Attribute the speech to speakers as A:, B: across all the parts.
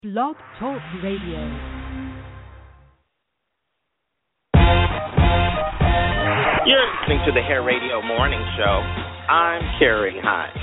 A: Blog Talk Radio.
B: You're listening to the Hair Radio Morning Show. I'm Kerry Hines.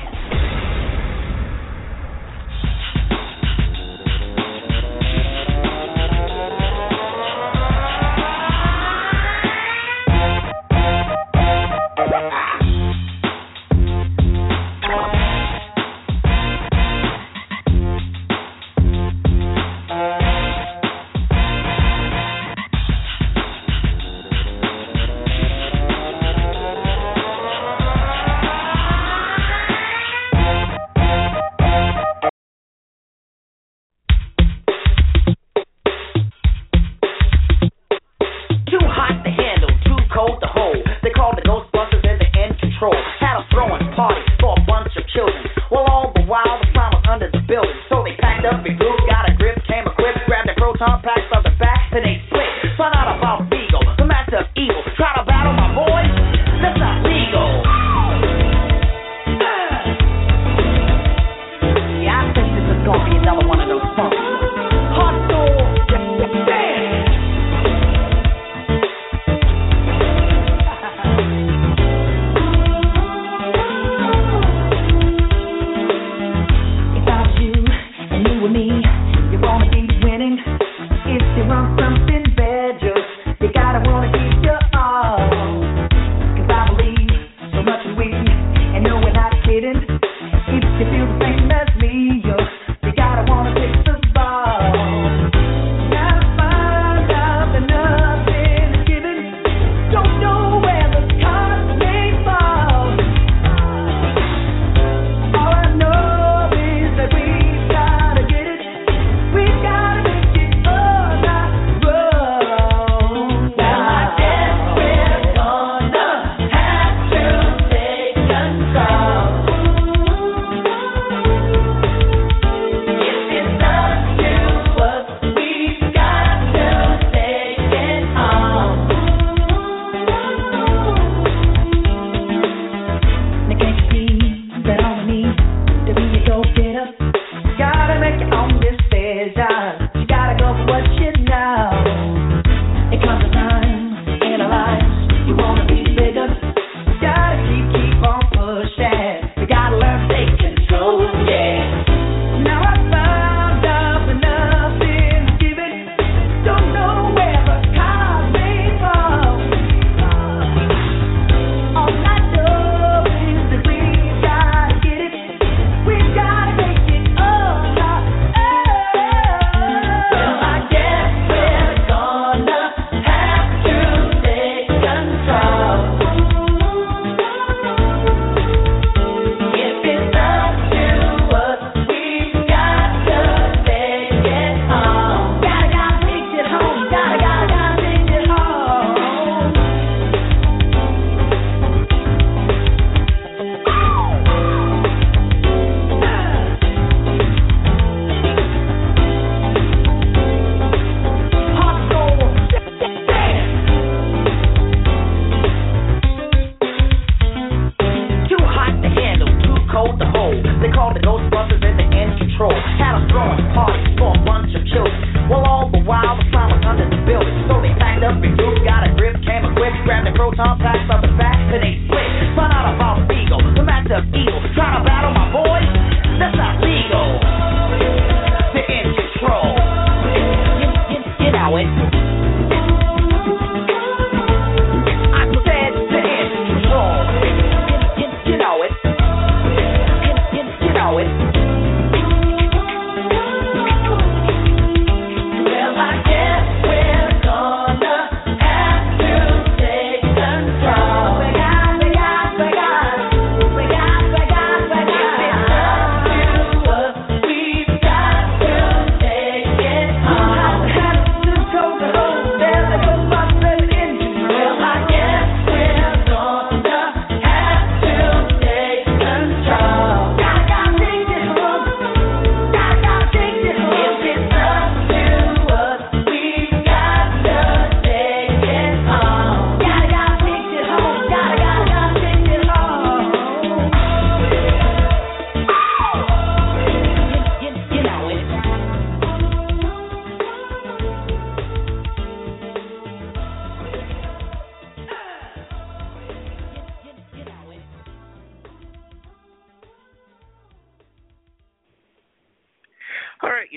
C: Road.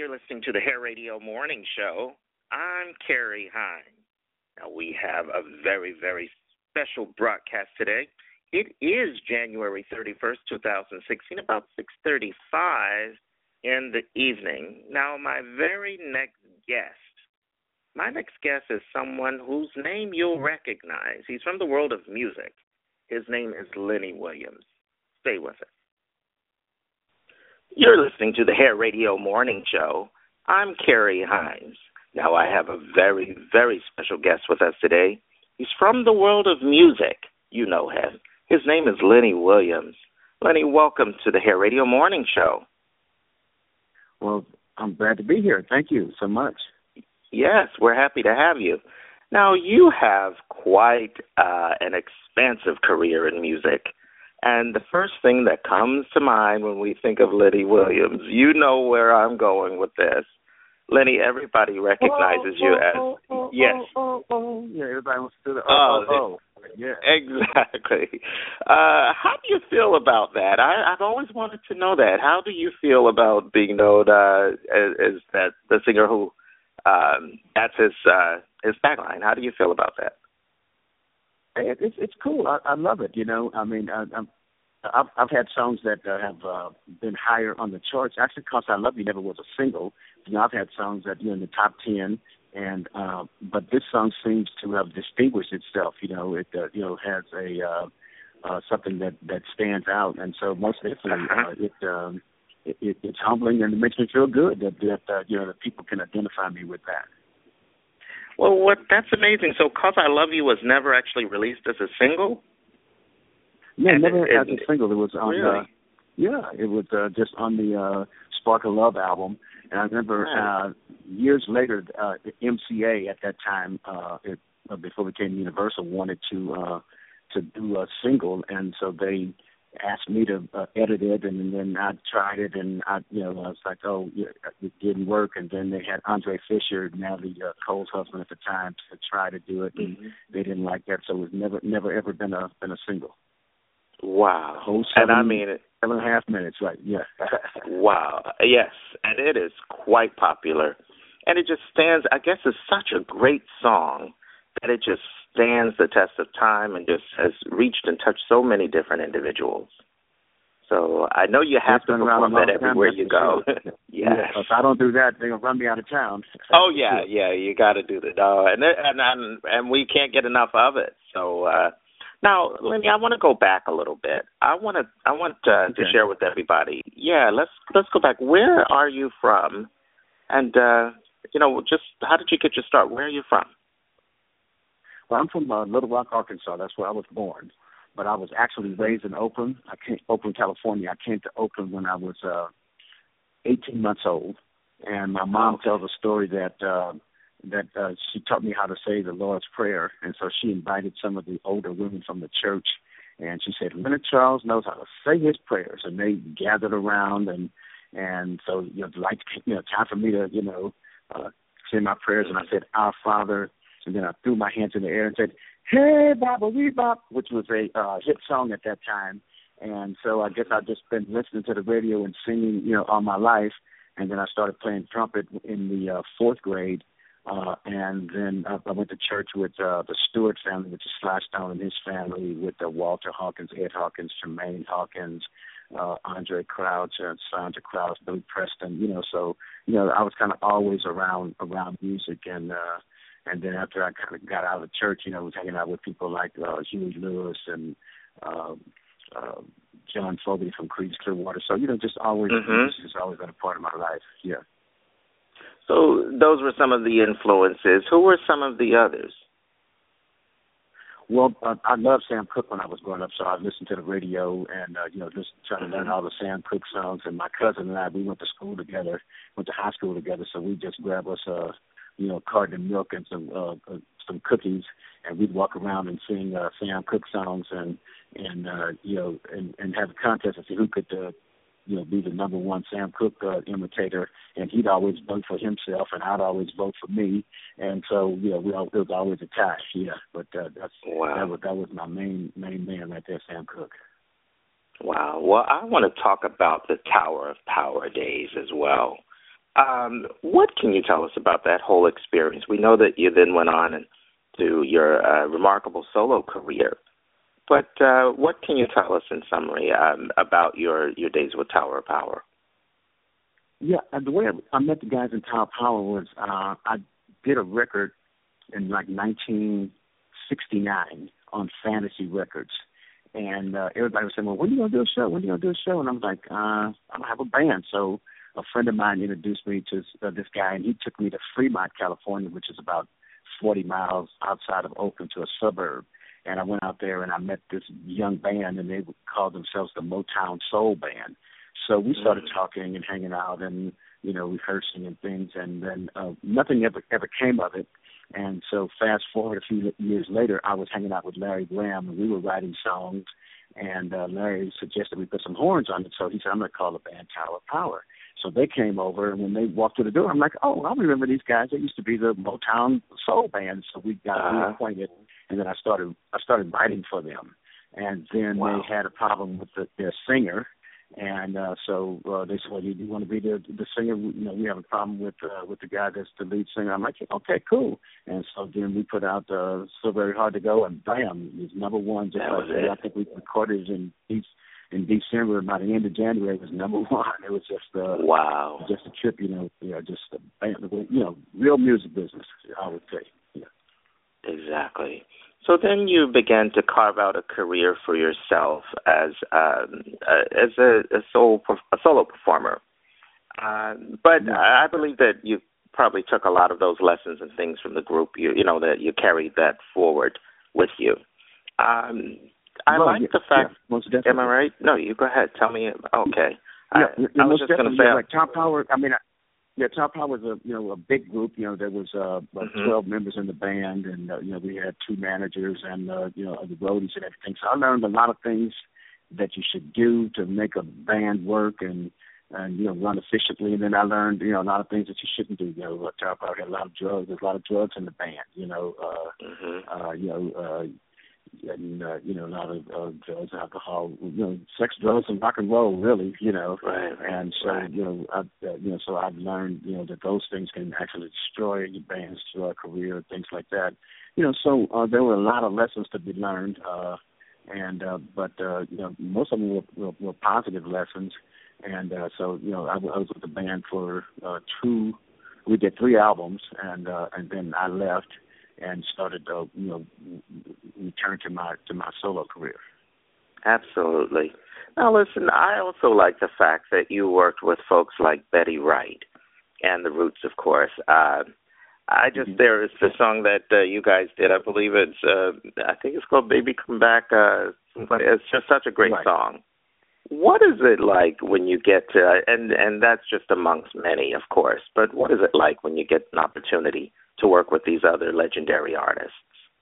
B: You're listening to the Hair Radio Morning Show. I'm Carrie Hine. Now, we have a very, very special broadcast today. It is January 31st, 2016, about 6:35 in the evening. Now, my next guest is someone whose name you'll recognize. He's from the world of music. His name is Lenny Williams. Stay with us. You're listening to the Hair Radio Morning Show. I'm Carrie Hines. Now, I have a very, very special guest with us today. He's from the world of music. You know him. His name is Lenny Williams. Lenny, welcome to the Hair Radio Morning Show.
C: Well, I'm glad to be here. Thank you so much.
B: Yes, we're happy to have you. Now, you have quite an expansive career in music. And the first thing that comes to mind when we think of Lenny Williams, you know where I'm going with this. Lenny, everybody recognizes you as, yes.
C: Yeah, everybody wants to do the yeah.
B: Exactly. How do you feel about that? I've always wanted to know that. How do you feel about being known as that the singer who, that's his tagline? How do you feel about that?
C: It's cool. I love it. You know, I mean, I've had songs that have been higher on the charts. Actually, "Cause I Love You" never was a single. You know, I've had songs that in the top 10, and but this song seems to have distinguished itself. You know, it has a something that stands out, and so most definitely it's humbling and it makes me feel good that that people can identify me with that.
B: Well, that's amazing. So, "Cause I Love You" was never actually released as a single?
C: Yeah, never as a single. It was on
B: really?
C: It was just on the Spark of Love album. And I remember years later, MCA at that time, before it became Universal, wanted to do a single, and so they asked me to edit it, and then I tried it, and I was like, it didn't work. And then they had Andre Fisher, Natalie Cole's husband at the time, to try to do it, and they didn't like that, so it was never ever been a single.
B: Wow.
C: Whole
B: and I mean it.
C: 7.5 minutes, right? Yeah.
B: Wow. Yes, and it is quite popular, and it just stands. I guess it's such a great song that it just stands the test of time and just has reached and touched so many different individuals. So I know you have to perform that everywhere you go. Yes.
C: Yeah, if I don't do that, they're gonna run me out of town.
B: Oh yeah, you got to do that. And we can't get enough of it. So now, Lenny, I want to go back a little bit. I want to share with everybody. Yeah, let's go back. Where are you from? And just how did you get your start? Where are you from?
C: Well, I'm from Little Rock, Arkansas. That's where I was born. But I was actually raised in Oakland. Oakland, California. I came to Oakland when I was 18 months old. And my mom tells a story that she taught me how to say the Lord's Prayer. And so she invited some of the older women from the church. And she said, Leonard Charles knows how to say his prayers. And they gathered around. And so, time for me to, say my prayers. And I said, Our Father. And then I threw my hands in the air and said, Hey, Baba, wee bop, which was a hit song at that time. And so I guess I've just been listening to the radio and singing, all my life. And then I started playing trumpet in the fourth grade. And then I went to church with the Stewart family, which is Sly Stone and his family, with Walter Hawkins, Ed Hawkins, Tremaine Hawkins, Andre Crouch, Sandra Crouch, Billy Preston. So I was kind of always around music. And then after I kind of got out of church, was hanging out with people like Huey Lewis and John Fogerty from Creedence Clearwater. So, just always, music has always been a part of my life. Yeah.
B: So those were some of the influences. Who were some of the others?
C: Well, I loved Sam Cooke when I was growing up, so I listened to the radio and, just trying to learn all the Sam Cooke songs. And my cousin and I, we went to school together, went to high school together, so we just grabbed us a carton of milk and some cookies, and we'd walk around and sing Sam Cooke songs and have a contest to see who could be the number one Sam Cooke imitator. And he'd always vote for himself, and I'd always vote for me. And so it was always a tie. Yeah, but that was my main man right there, Sam Cooke.
B: Wow. Well, I want to talk about the Tower of Power days as well. What can you tell us about that whole experience? We know that you then went on and to your remarkable solo career, but what can you tell us in summary about your days with Tower of Power?
C: Yeah, the way I met the guys in Tower of Power was I did a record in like 1969 on Fantasy Records. And everybody was saying, well, when are you going to do a show? When are you going to do a show? And I'm like, I don't have a band. So a friend of mine introduced me to this guy, and he took me to Fremont, California, which is about 40 miles outside of Oakland to a suburb. And I went out there and I met this young band, and they called themselves the Motown Soul Band. So we started talking and hanging out and, you know, rehearsing and things. And then nothing ever came of it. And so fast forward a few years later, I was hanging out with Larry Graham, and we were writing songs, and Larry suggested we put some horns on it. So he said, I'm going to call the band Tower of Power. So they came over, and when they walked through the door, I'm like, oh, I remember these guys. They used to be the Motown Soul Band. So we got reacquainted, and then I started writing for them. And then they had a problem with their singer. And so they said, well, you want to be the singer? You know, we have a problem with the guy that's the lead singer. I'm like, okay, cool. And so then we put out So Very Hard to Go, and bam, it was number one. Just like that. I think we recorded it in December. By the end of January, it was number one. It was just just a trip, just a band, real music business, I would say. Yeah.
B: Exactly. So then you began to carve out a career for yourself as a solo performer. But I believe that you probably took a lot of those lessons and things from the group. You know that you carried that forward with you. I like the fact.
C: Most definitely.
B: Am I right? No, you go ahead. Tell me. Okay.
C: I was
B: just
C: going
B: to say,
C: like Tower Power. I mean. Yeah, Tower Power was a big group. You know, there was about 12 members in the band, and we had 2 managers and the roadies and everything. So I learned a lot of things that you should do to make a band work and run efficiently. And then I learned a lot of things that you shouldn't do. Tower Power had a lot of drugs. There's a lot of drugs in the band. And a lot of drugs, alcohol, sex, drugs, and rock and roll, really,
B: Right.
C: And so, so I've learned, that those things can actually destroy your band's career, things like that. So there were a lot of lessons to be learned, but most of them were positive lessons. And so, I was with the band for we did 3 albums, and then I left and started to, return to my solo career.
B: Absolutely. Now, listen, I also like the fact that you worked with folks like Betty Wright and the Roots, of course. There is the song that you guys did. I believe I think it's called Baby Come Back. It's just such a great song. What is it like when you get to, and that's just amongst many, of course, but what is it like when you get an opportunity to work with these other legendary artists?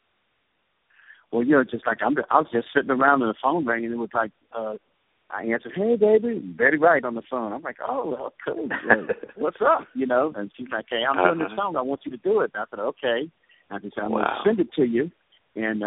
C: Well, just like I was just sitting around and the phone rang, and it was like I answered, "Hey, baby," Betty Wright on the phone. I'm like, "Oh, well, cool. What's up?" And she's like, "Hey, I'm doing this song. I want you to do it." And I said, "Okay." And she said, "I'm going to send it to you." And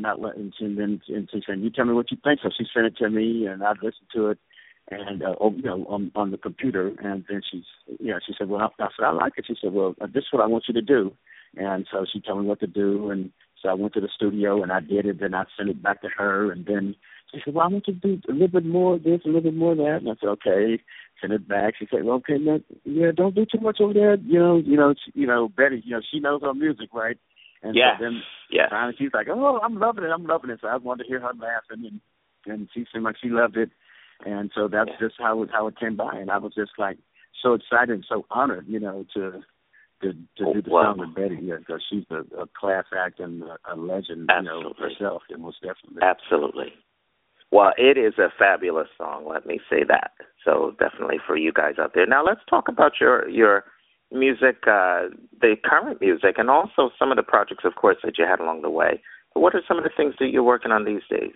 C: she said, "You tell me what you think." So she sent it to me, and I listened to it, and on the computer. And then she said, "Well," I said, "I like it." She said, "Well, this is what I want you to do." And so she told me what to do, and so I went to the studio and I did it. Then I sent it back to her, and then she said, "Well, I want you to do a little bit more of this, a little bit more of that." And I said, "Okay." Send it back. She said, "Well, okay, don't do too much over there. Betty, she knows her music, right?" And so then finally she's like, "Oh, I'm loving it." So I wanted to hear her laughing, and she seemed like she loved it. And so that's just how it came by. And I was just like so excited and so honored, to do the song with Betty, because she's a class act and a legend, herself, most definitely.
B: Absolutely. Well, it is a fabulous song, let me say that. So definitely for you guys out there. Now let's talk about your music, the current music, and also some of the projects, of course, that you had along the way. What are some of the things that you're working on these days?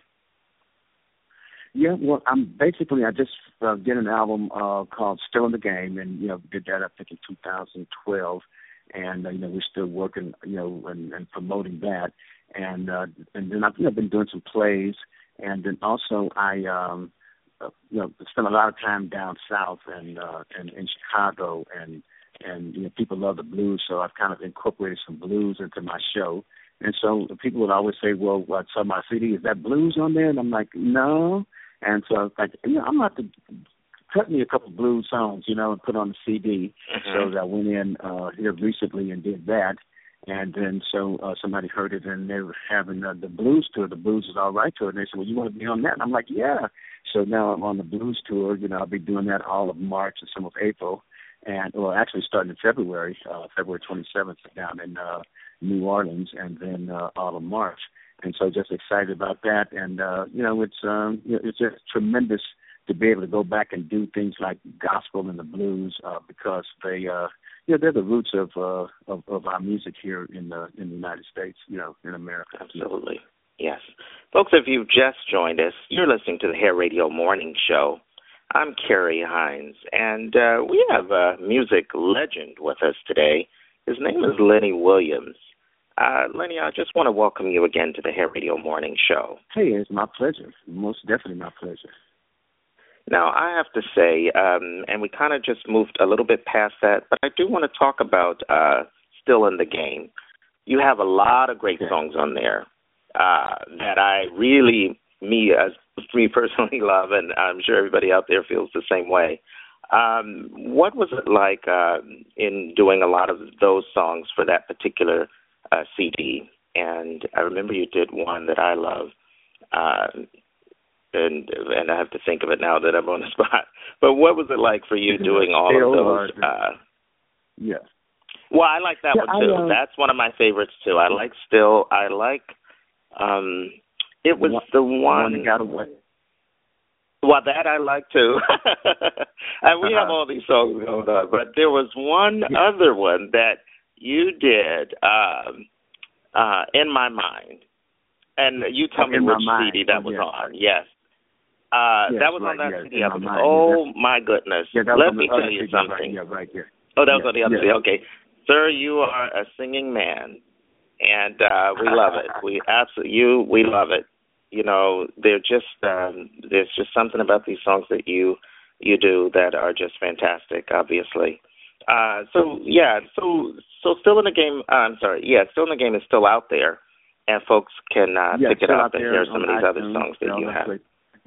C: Yeah, well, I just did an album called Still in the Game, and, did that, I think, in 2012. And, we're still working, and promoting that. And then I've been doing some plays. And then also I, spent a lot of time down south and in Chicago and and people love the blues, so I've kind of incorporated some blues into my show. And so people would always say, well, what's on my CD? Is that blues on there? And I'm like, no. And so I was like, I'm going to have to cut me a couple blues songs, and put on the CD. So that I went in here recently and did that. And then so somebody heard it, and they were having the blues tour. The blues is all right tour. And they said, well, you want to be on that? And I'm like, yeah. So now I'm on the blues tour. I'll be doing that all of March and some of April. And, well, actually starting in February 27th down in New Orleans, and then all of March. And so just excited about that. And, it's just tremendous to be able to go back and do things like gospel and the blues because they're the roots of our music here in the United States, in America.
B: Absolutely. Yes. Folks, if you've just joined us, you're listening to the Hair Radio Morning Show. I'm Carrie Hines, and we have a music legend with us today. His name is Lenny Williams. Lenny, I just want to welcome you again to the Hair Radio Morning Show.
C: Hey, it's my pleasure. Most definitely my pleasure.
B: Now, I have to say, and we kind of just moved a little bit past that, but I do want to talk about Still in the Game. You have a lot of great songs on there that I really, me personally love, and I'm sure everybody out there feels the same way. What was it like in doing a lot of those songs for that particular CD? And I remember you did one that I love, and I have to think of it now that I'm on the spot. But what was it like for you doing all of those?
C: Yeah.
B: Well, I like that one too. That's one of my favorites too. I like Still. I like. It was the one
C: that got away.
B: Well, that I like too. And we have all these songs going on, but there was one other one that you did in my mind, and you tell me which CD that was on. Yes. That was on that CD. Oh my goodness! Let me tell you something. Oh, that was on the other CD. Okay, sir, you are a singing man, and we love it. We love it. They're just there's just something about these songs that you do that are just fantastic. Obviously, so Still in the Game. Still in the Game is still out there, and folks can pick it up and hear some of these other songs that you have.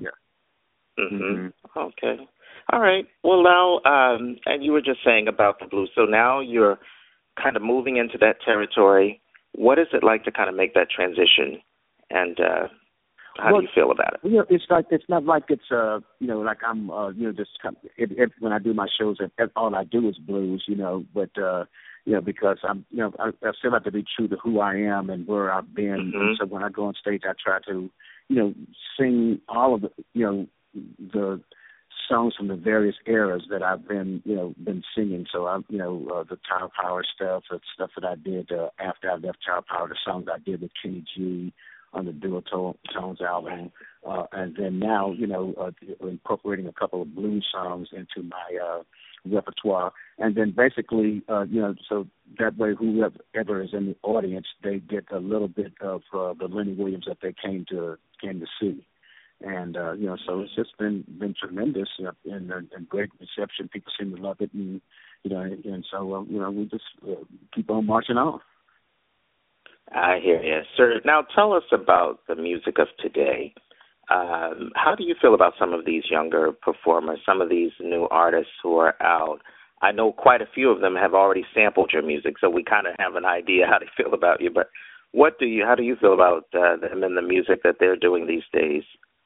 B: Okay. All right. Well, now, and you were just saying about the blues. So now you're kind of moving into that territory. What is it like to kind of make that transition? And how do you feel about it?
C: It's not like it's like I'm just kind of, when I do my shows, all I do is blues, but because I'm I still have to be true to who I am and where I've been. And so when I go on stage, I try to sing all of the songs from the various eras that I've been singing. So the Child Power stuff, the stuff that I did after I left Child Power, the songs I did with Kenny G on the Dual Tones album, and then now incorporating a couple of blues songs into my repertoire, and then basically so that way whoever is in the audience, they get a little bit of the Lenny Williams that they came to see. And so it's just been tremendous and great reception. People seem to love it, and and so we just keep on marching on.
B: I hear you, sir. Now tell us about the music of today. How do you feel about some of these younger performers, some of these new artists who are out? I know quite a few of them have already sampled your music, so we kind of have an idea how they feel about you. But how do you feel about them and the music that they're doing these days?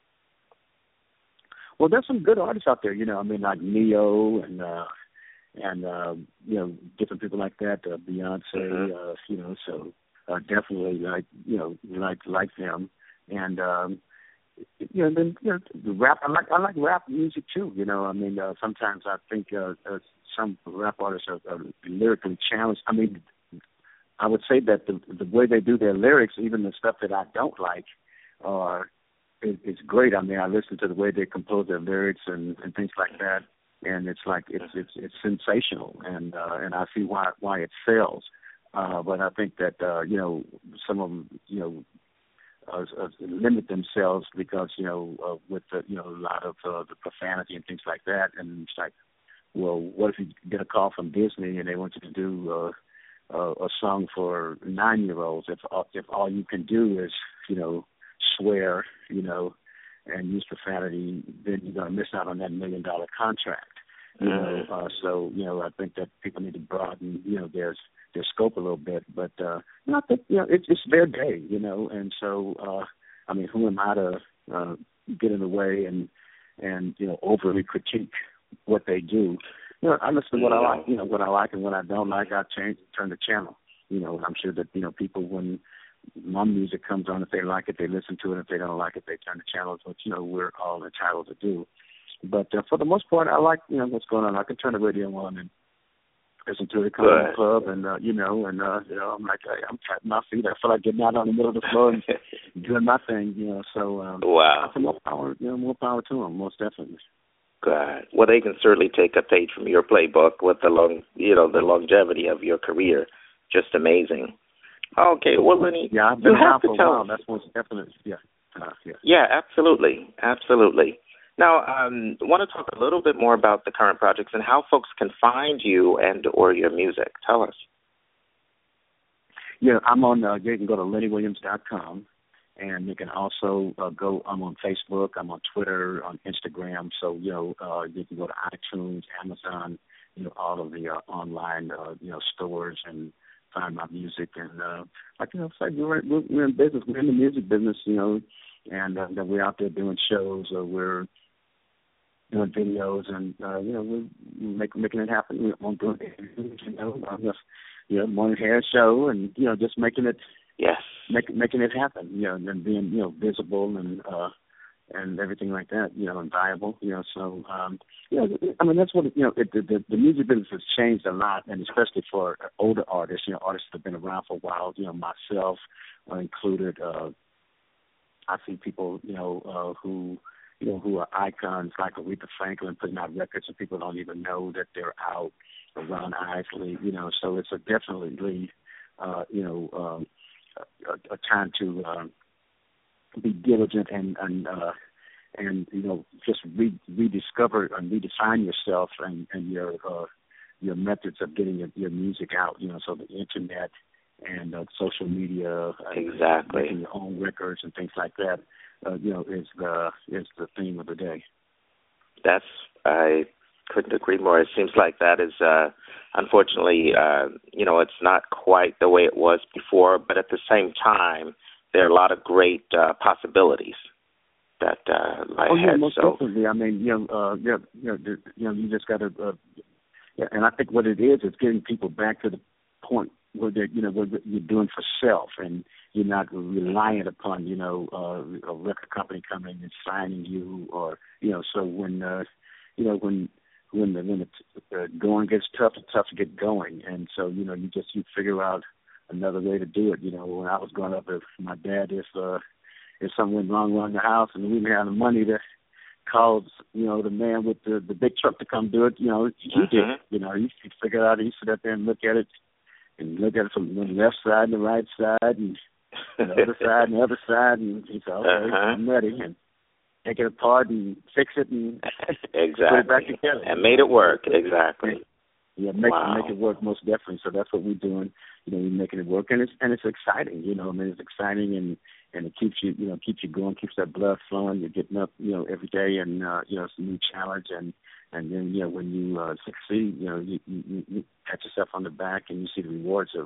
C: Well, there's some good artists out there, like Neo and different people like that, Beyonce, so definitely like them, and then the rap. I like rap music too. Sometimes I think some rap artists are lyrically challenged. I would say that the way they do their lyrics, even the stuff that I don't like, it's great. I listen to the way they compose their lyrics and things like that, and it's like it's sensational, and I see why it sells. But I think that some of them limit themselves because with a lot of the profanity and things like that, and it's like, well, what if you get a call from Disney and they want you to do a song for 9-year-olds? If all you can do is, swear, and use profanity, then you're going to miss out on that $1 million contract. So I think that people need to broaden, their scope a little bit. But I think it's their day, and so who am I to get in the way and overly critique what they do? I listen to what I like, what I like and what I don't like. I turn the channel. I'm sure that people, when my music comes on, if they like it, they listen to it. If they don't like it, they turn the channels, which we're all entitled to do. But for the most part, I like what's going on. I can turn the radio on and listen to it, come to the club, and I'm like, I'm tapping my feet. I feel like getting out on the middle of the floor and doing my thing. So
B: wow,
C: more power, more power to them, most definitely.
B: God. Well, they can certainly take a page from your playbook with the longevity of your career. Just amazing. Okay, well, Lenny,
C: yeah, I've been around for a while. That's most definitely, yeah.
B: Yeah, absolutely. Now, I want to talk a little bit more about the current projects and how folks can find you and or your music. Tell us.
C: Yeah, I'm on. You can go to LennyWilliams.com, and you can also go. I'm on Facebook. I'm on Twitter, on Instagram. So you can go to iTunes, Amazon, all of the online stores and find my music. And we're in business. We're in the music business, and that we're out there doing shows or we're doing videos, and we're making it happen. We're doing morning hair show, and just making it making it happen. And being visible and everything like that. And viable. So that's what the music business has changed a lot, and especially for older artists. Artists that have been around for a while. Myself included. I see people who are icons like Aretha Franklin putting out records and people don't even know that they're out. Ron Isley, so it's definitely a time to be diligent and just rediscover and redefine yourself and your methods of getting your music out. So the internet and social media,
B: exactly,
C: making your own records and things like that. Is the theme of the day.
B: I couldn't agree more. It seems like that is, unfortunately, it's not quite the way it was before, but at the same time, there are a lot of great possibilities that lie ahead.
C: Most definitely. You just got to, and I think what it is getting people back to the point where what you're doing for self, and you're not reliant upon, a record company coming and signing you, or, so when the going gets tough, it's tough to get going. And so, you figure out another way to do it. When I was growing up, if my dad, if something went wrong around the house and we didn't have the money to call, the man with the big truck to come do it, he did. You figure out, he sit up there and look at it from the left side and the right side and the other side and the other side, and he said, okay, I'm ready, and take it apart and fix it and
B: exactly.
C: Put it back together.
B: And made it work, exactly.
C: Yeah, make it work, most definitely. So that's what we're doing. We're making it work, and it's exciting. It's exciting, and it keeps you going, keeps that blood flowing. You're getting up, every day, and it's a new challenge, and then when you succeed, you pat yourself on the back, and you see the rewards of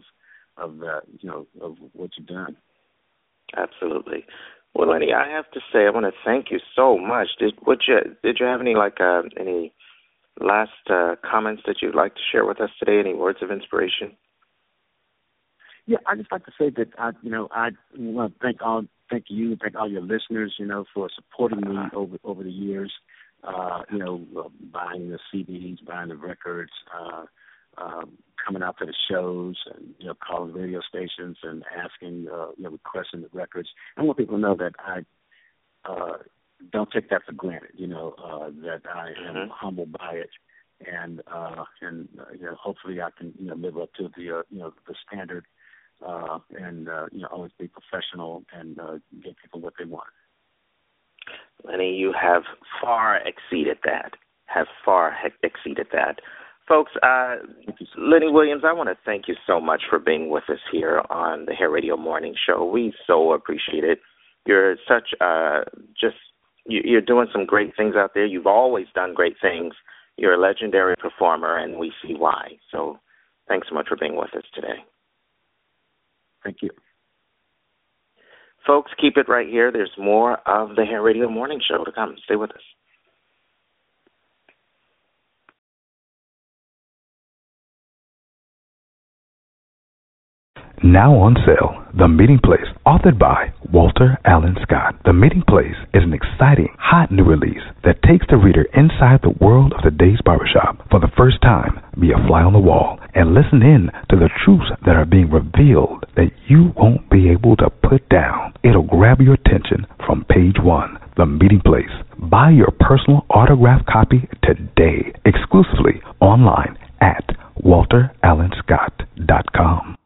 C: what you've done.
B: Absolutely. Well, Lenny, I have to say, I want to thank you so much. Did you have any any last comments that you'd like to share with us today? Any words of inspiration?
C: Yeah, I just like to say that I want to thank you, thank all your listeners, for supporting me over the years. Buying the CDs, buying the records, coming out to the shows, and calling radio stations and asking, requesting the records. I want people to know that I don't take that for granted. That I am humbled by it, and hopefully I can live up to the standard, and always be professional and get people what they want.
B: Lenny, you have far exceeded that. have far exceeded that. Folks, Lenny Williams, I want to thank you so much for being with us here on the Hair Radio Morning Show. We so appreciate it. You're such you're doing some great things out there. You've always done great things. You're a legendary performer, and we see why. So thanks so much for being with us today.
C: Thank you.
B: Folks, keep it right here. There's more of the Hair Radio Morning Show to come. Stay with us.
D: Now on sale, The Meeting Place, authored by Walter Allen Scott. The Meeting Place is an exciting, hot new release that takes the reader inside the world of today's barbershop. For the first time, be a fly on the wall and listen in to the truths that are being revealed that you won't be able to put down. It'll grab your attention from page one. The Meeting Place. Buy your personal autographed copy today, exclusively online at walterallenscott.com.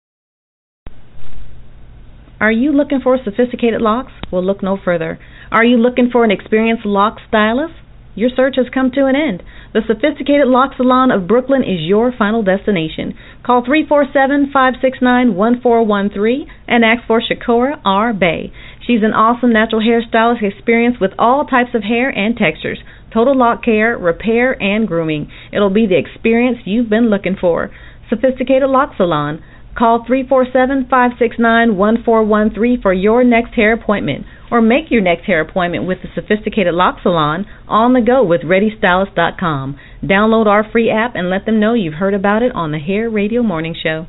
E: Are you looking for sophisticated locks? Well, look no further. Are you looking for an experienced lock stylist? Your search has come to an end. The Sophisticated Lock Salon of Brooklyn is your final destination. Call 347-569-1413 and ask for Shakora R. Bay. She's an awesome natural hairstylist experienced with all types of hair and textures, total lock care, repair, and grooming. It'll be the experience you've been looking for. Sophisticated Lock Salon. Call 347-569-1413 for your next hair appointment, or make your next hair appointment with the Sophisticated Lock Salon on the go with ReadyStylist.com. Download our free app and let them know you've heard about it on the Hair Radio Morning Show.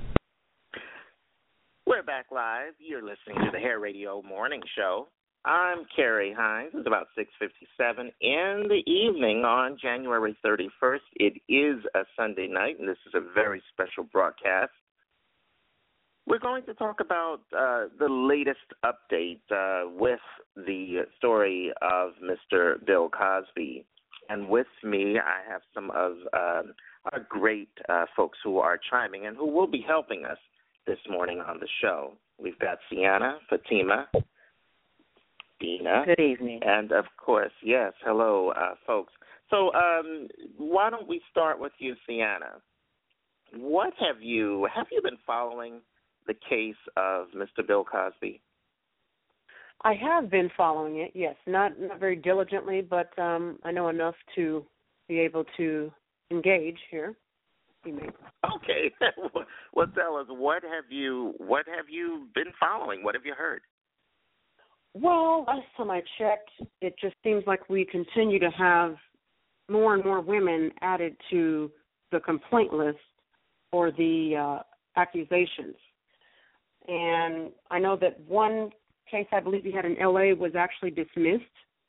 B: We're back live. You're listening to the Hair Radio Morning Show. I'm Kerry Hines. It's about 6:57 in the evening on January 31st. It is a Sunday night, and this is a very special broadcast. We're going to talk about the latest update with the story of Mr. Bill Cosby. And with me, I have some of our great folks who are chiming in, who will be helping us this morning on the show. We've got Sienna, Fatima, Dina.
F: Good evening.
B: And, of course, yes, hello, folks. So why don't we start with you, Sienna? What have you been following the case of Mr. Bill Cosby?
F: I have been following it, yes. Not very diligently, but I know enough to be able to engage here.
B: Okay. Well, tell us, what have you been following? What have you heard?
F: Well, last time I checked, it just seems like we continue to have more and more women added to the complaint list or the accusations. And I know that one case I believe he had in L.A. was actually dismissed.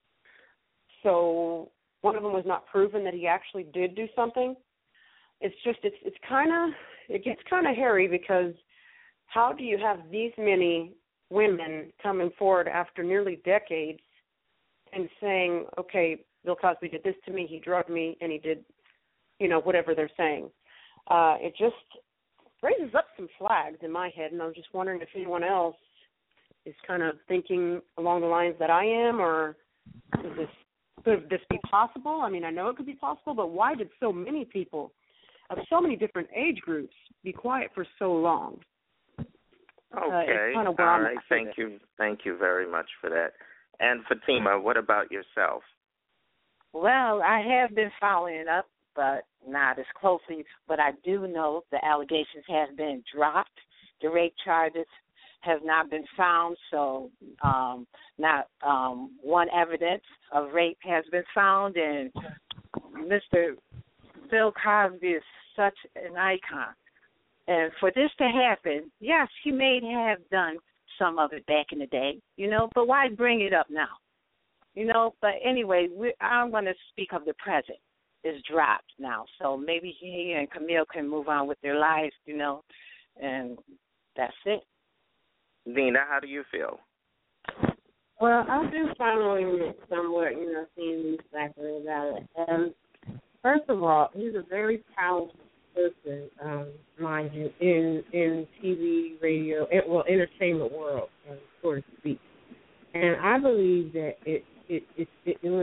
F: So one of them was not proven that he actually did do something. It's just, it gets kind of hairy, because how do you have these many women coming forward after nearly decades and saying, okay, Bill Cosby did this to me, he drugged me, and he did, whatever they're saying. It just raises up some flags in my head, and I'm just wondering if anyone else is kind of thinking along the lines that I am, or could this be possible? I mean, I know it could be possible, but why did so many people of so many different age groups be quiet for so long?
B: Okay,
F: kind of
B: all right, thank you very much for that. And Fatima, what about yourself?
G: Well, I have been following it up, but not as closely. But I do know the allegations have been dropped. The rape charges have not been found, so not one evidence of rape has been found. And Mr. Bill Cosby is such an icon. And for this to happen, yes, he may have done some of it back in the day, but why bring it up now? But anyway, I'm going to speak of the present. It's dropped now, so maybe he and Camille can move on with their lives, and that's it.
B: Dina, how do you feel?
H: Well, I've been following it somewhat, seeing exactly about it. First of all, he's a very powerful person, mind you, in TV, radio, entertainment world, so to speak. And I believe that it was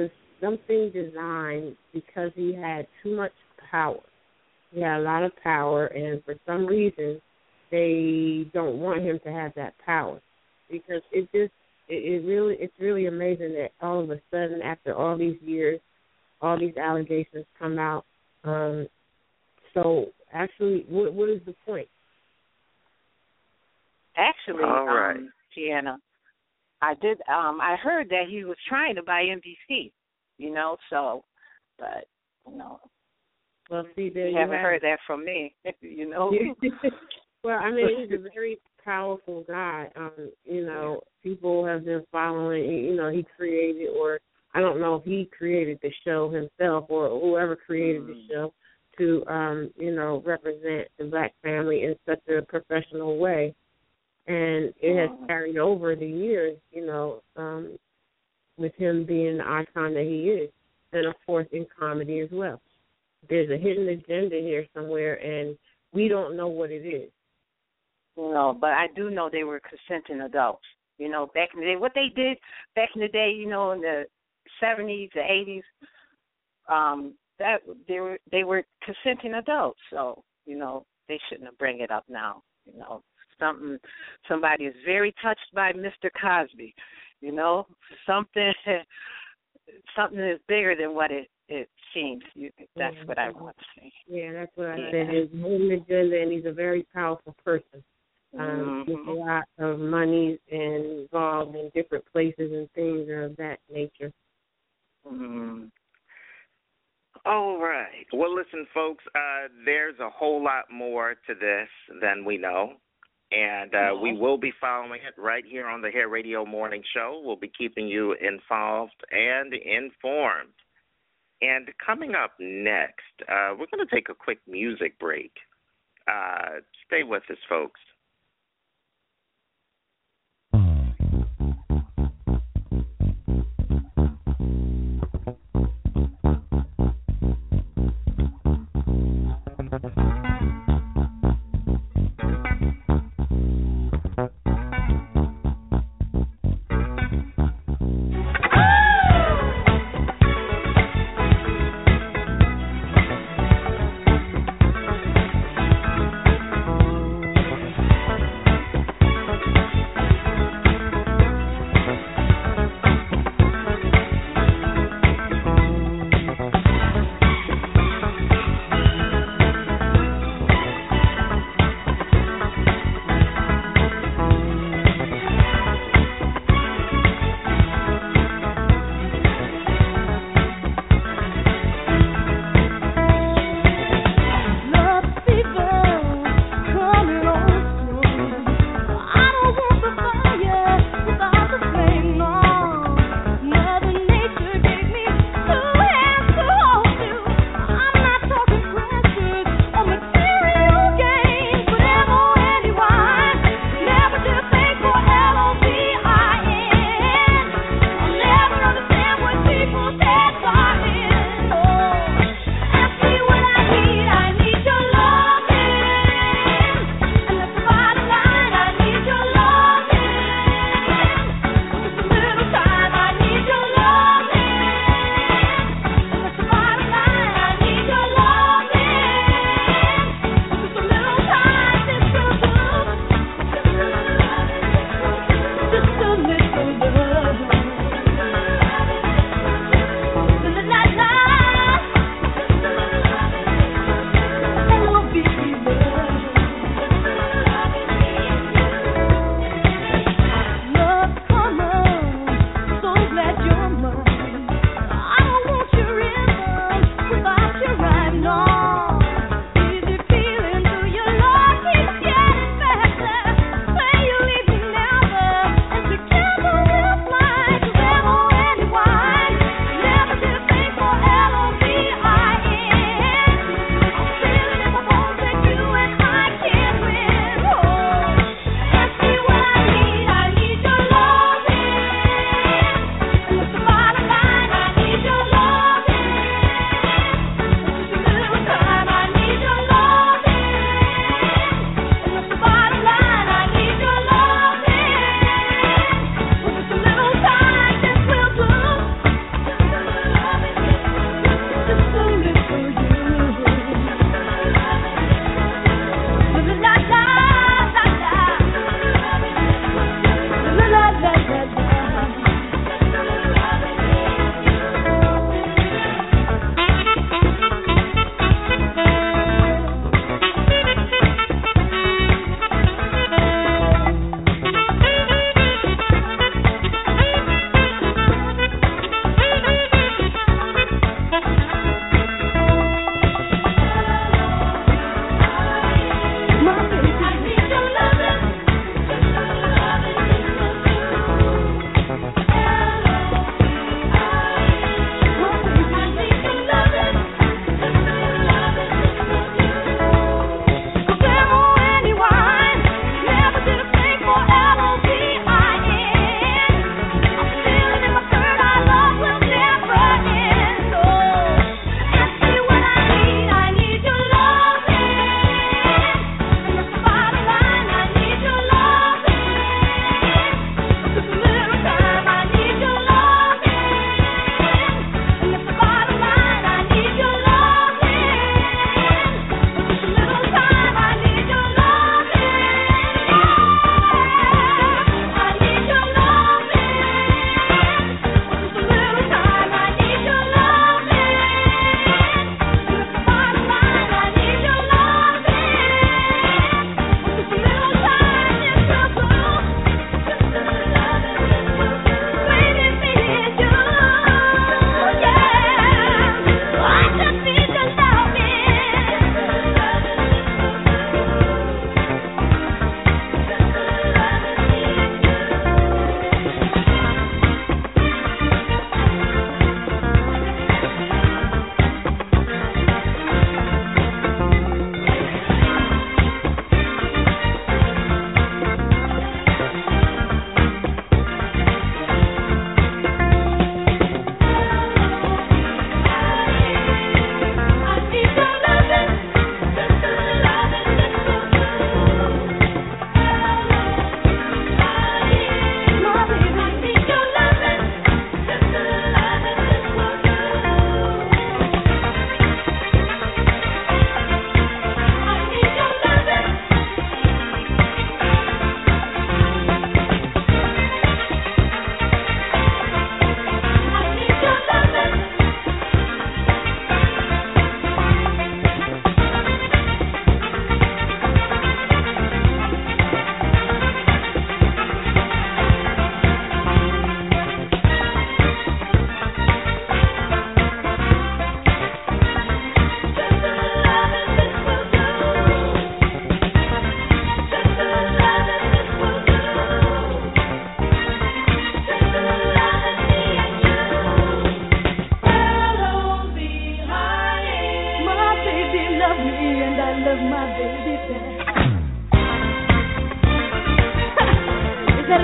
H: something designed because he had too much power. He had a lot of power, and for some reason, they don't want him to have that power, because it's really amazing that all of a sudden, after all these years, all these allegations come out. So actually, what is the point?
G: Actually, Deanna, I heard that he was trying to buy NBC, but,
H: Well, see, there
G: you haven't heard that from me,
H: Well, I mean, he's a very powerful guy. People have been following, he created, or I don't know if he created the show himself or whoever created the show to, represent the black family in such a professional way. And it has carried over the years, with him being the icon that he is. And, of course, in comedy as well. There's a hidden agenda here somewhere, and we don't know what it is.
G: But I do know they were consenting adults. Back in the day, what they did back in the day, in the 70s, the 80s, that they were consenting adults. So, they shouldn't have bring it up now. Somebody is very touched by Mr. Cosby. Something is bigger than what it seems. That's what I want to say.
H: Yeah, that's what I said. His hidden agenda, and he's a very powerful person. With a lot of money involved in different places and things of that nature.
B: All right. Well, listen, folks, there's a whole lot more to this than we know. And we will be following it right here on the Hair Radio Morning Show. We'll be keeping you involved and informed. And coming up next, we're going to take a quick music break. Stay with us, folks.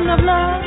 I: of love.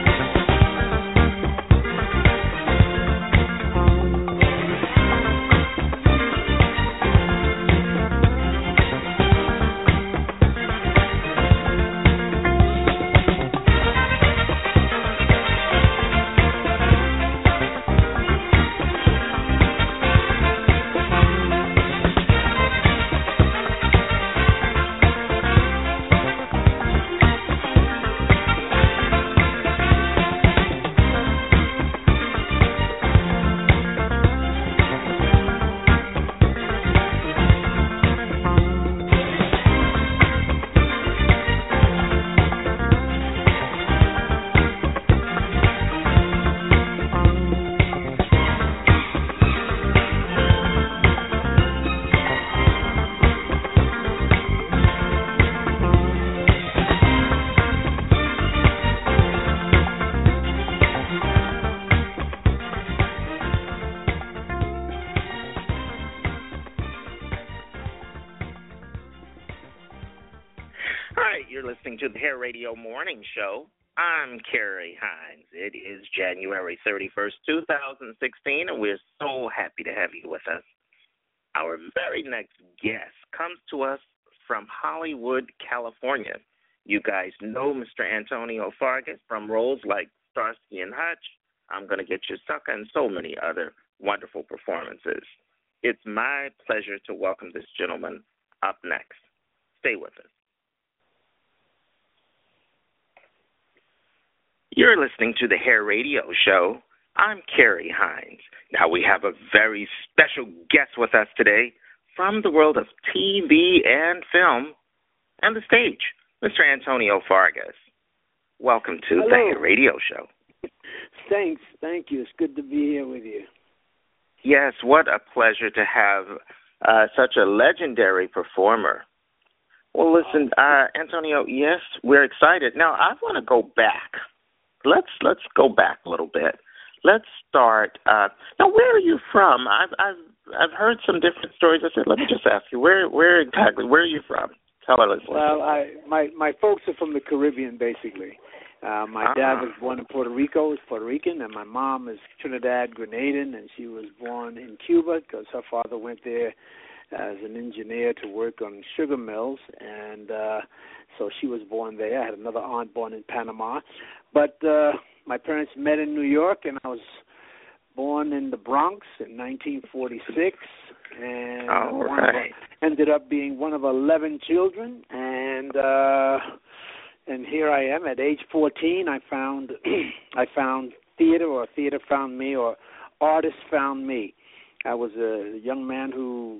B: To the Hair Radio Morning Show. I'm Kerry Hines. It is January 31st, 2016, and we're so happy to have you with us. Our very next guest comes to us from Hollywood, California. You guys know Mr. Antonio Fargas from roles like Starsky and Hutch, I'm Gonna Get You Sucker, and so many other wonderful performances. It's my pleasure to welcome this gentleman up next. Stay with us. You're listening to the Hair Radio Show. I'm Kerry Hines. Now we have a very special guest with us today from the world of TV and film and the stage, Mr. Antonio Fargas. Welcome to the Hair Radio Show.
J: Thanks. Thank you. It's good to be here with you.
B: Yes, what a pleasure to have such a legendary performer. Well, listen, Antonio, yes, we're excited. Now, I want to go back. Let's go back a little bit. Let's start. Now, where are you from? I've heard some different stories. I said, let me just ask you, where are you from? Tell our listeners.
J: Well, my folks are from the Caribbean, basically. My dad was born in Puerto Rico, was Puerto Rican, and my mom is Trinidad Grenadian, and she was born in Cuba because her father went there as an engineer to work on sugar mills, and so she was born there. I had another aunt born in Panama. But my parents met in New York, and I was born in the Bronx in 1946, and ended up being one of 11 children, and here I am at age 14. I found theater, or theater found me, or artists found me. I was a young man who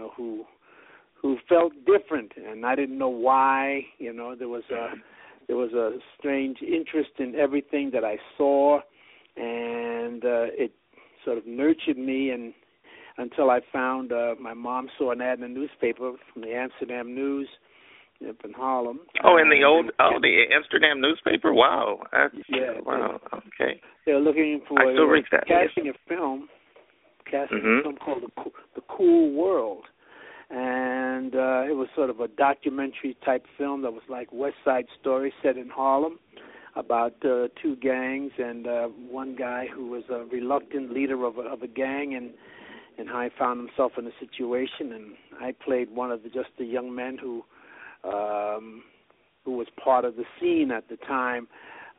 J: felt different, and I didn't know why. There was a strange interest in everything that I saw, and it sort of nurtured me, and until I found my mom saw an ad in the newspaper from the Amsterdam News up in Harlem.
B: Oh, in the Amsterdam newspaper? Wow. Wow. Okay.
J: They were looking for casting a film called The Cool World. And it was sort of a documentary-type film that was like West Side Story set in Harlem about two gangs and one guy who was a reluctant leader of a gang and how he found himself in a situation. And I played one of just the young men who was part of the scene at the time.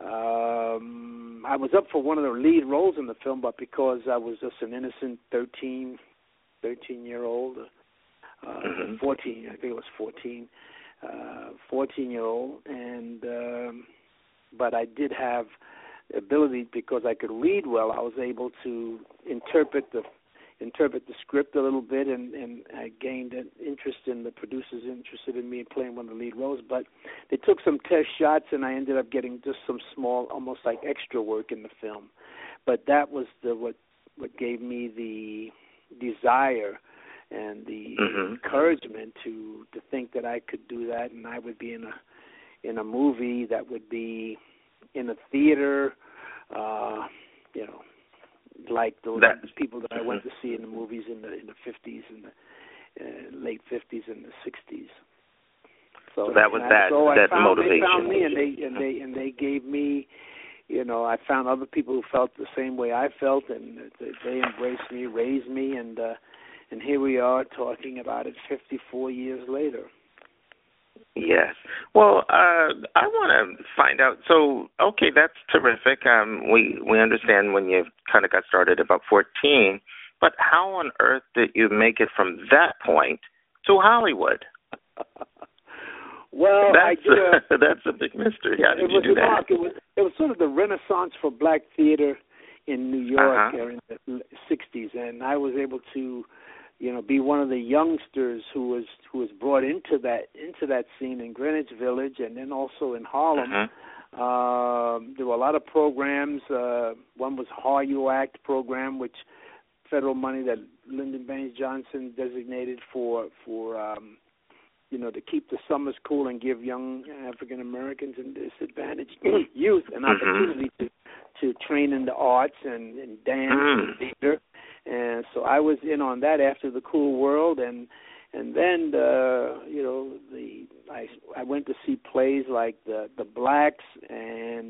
J: I was up for one of the lead roles in the film, but because I was just an innocent 13-year-old, 14, I think it was 14-year-old, and but I did have the ability, because I could read well. I was able to interpret the script a little bit, and I gained an interest in the producers interested in me playing one of the lead roles. But they took some test shots, and I ended up getting just some small, almost like extra work in the film. But that was what gave me the desire and the encouragement to think that I could do that, and I would be in a movie that would be in a theater, like those people that I went to see in the movies in the 50s and the late 50s and the 60s. So
B: that was that motivation.
J: They found me, and they gave me I found other people who felt the same way I felt, and they embraced me, raised me, and here we are talking about it 54 years later.
B: Yes. Well, I want to find out. So, okay, that's terrific. We understand when you kind of got started about 14, but how on earth did you make it from that point to Hollywood?
J: Well,
B: that's a big mystery. How did you do that?
J: It was sort of the renaissance for black theater in New York in the 60s, and I was able to, be one of the youngsters who was brought into that scene in Greenwich Village, and then also in Harlem. There were a lot of programs. One was HARU Act program, which federal money that Lyndon Baines Johnson designated for to keep the summers cool and give young African Americans and disadvantaged youth an opportunity to train in the arts and dance and theater. And so I was in on that after the Cool World, and then I went to see plays like the Blacks and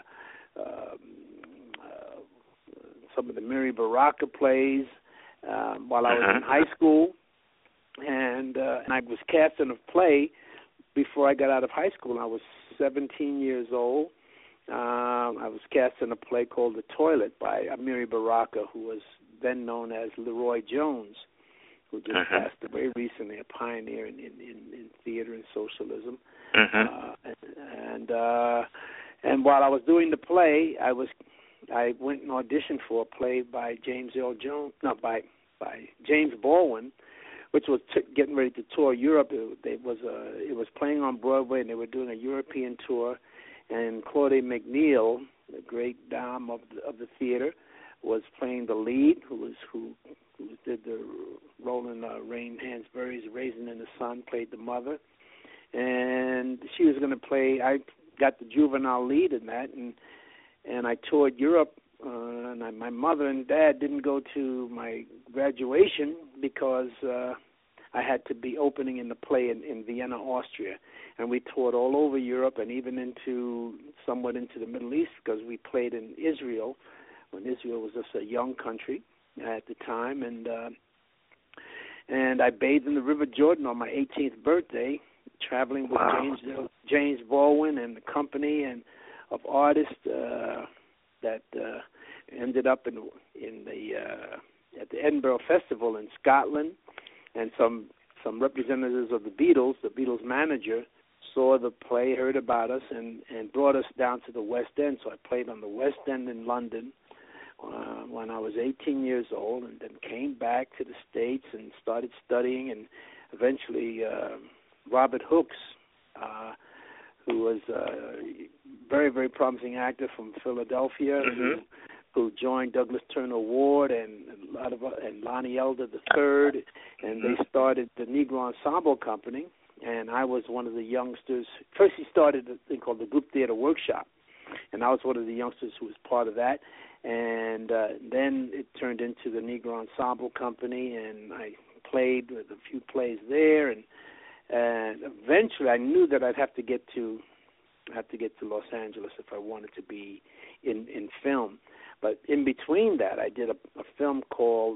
J: some of the Mary Baraka plays while I was in high school. And I was cast in a play before I got out of high school. I was 17 years old. I was cast in a play called The Toilet by Amiri Baraka, who was then known as Leroy Jones, who just passed away recently, a pioneer in theater and socialism. And while I was doing the play, I went and auditioned for a play by James Baldwin, which was getting ready to tour Europe. It was playing on Broadway, and they were doing a European tour. And Claudia McNeil, the great dame of the theater, was playing the lead, who did the role in Rain Hansberry's Raisin in the Sun, played the mother. And she was going to play. I got the juvenile lead in that, and I toured Europe. And my mother and dad didn't go to my graduation because I had to be opening in the play in Vienna, Austria. And we toured all over Europe and even somewhat into the Middle East, because we played in Israel when Israel was just a young country at the time. And I bathed in the River Jordan on my 18th birthday, traveling with James Baldwin and the company and of artists that ended up at the Edinburgh Festival in Scotland, and some representatives of the Beatles manager, saw the play, heard about us, and brought us down to the West End. So I played on the West End in London when I was 18 years old, and then came back to the States and started studying, and eventually Robert Hooks, who was a very, very promising actor from Philadelphia, who joined Douglas Turner Ward and Lonnie Elder III, and they started the Negro Ensemble Company. And I was one of the youngsters. First, he started a thing called the Group Theater Workshop, and I was one of the youngsters who was part of that. And then it turned into the Negro Ensemble Company, and I played with a few plays there. And eventually, I knew that I'd have to get to Los Angeles if I wanted to be in film. But in between that, I did a film called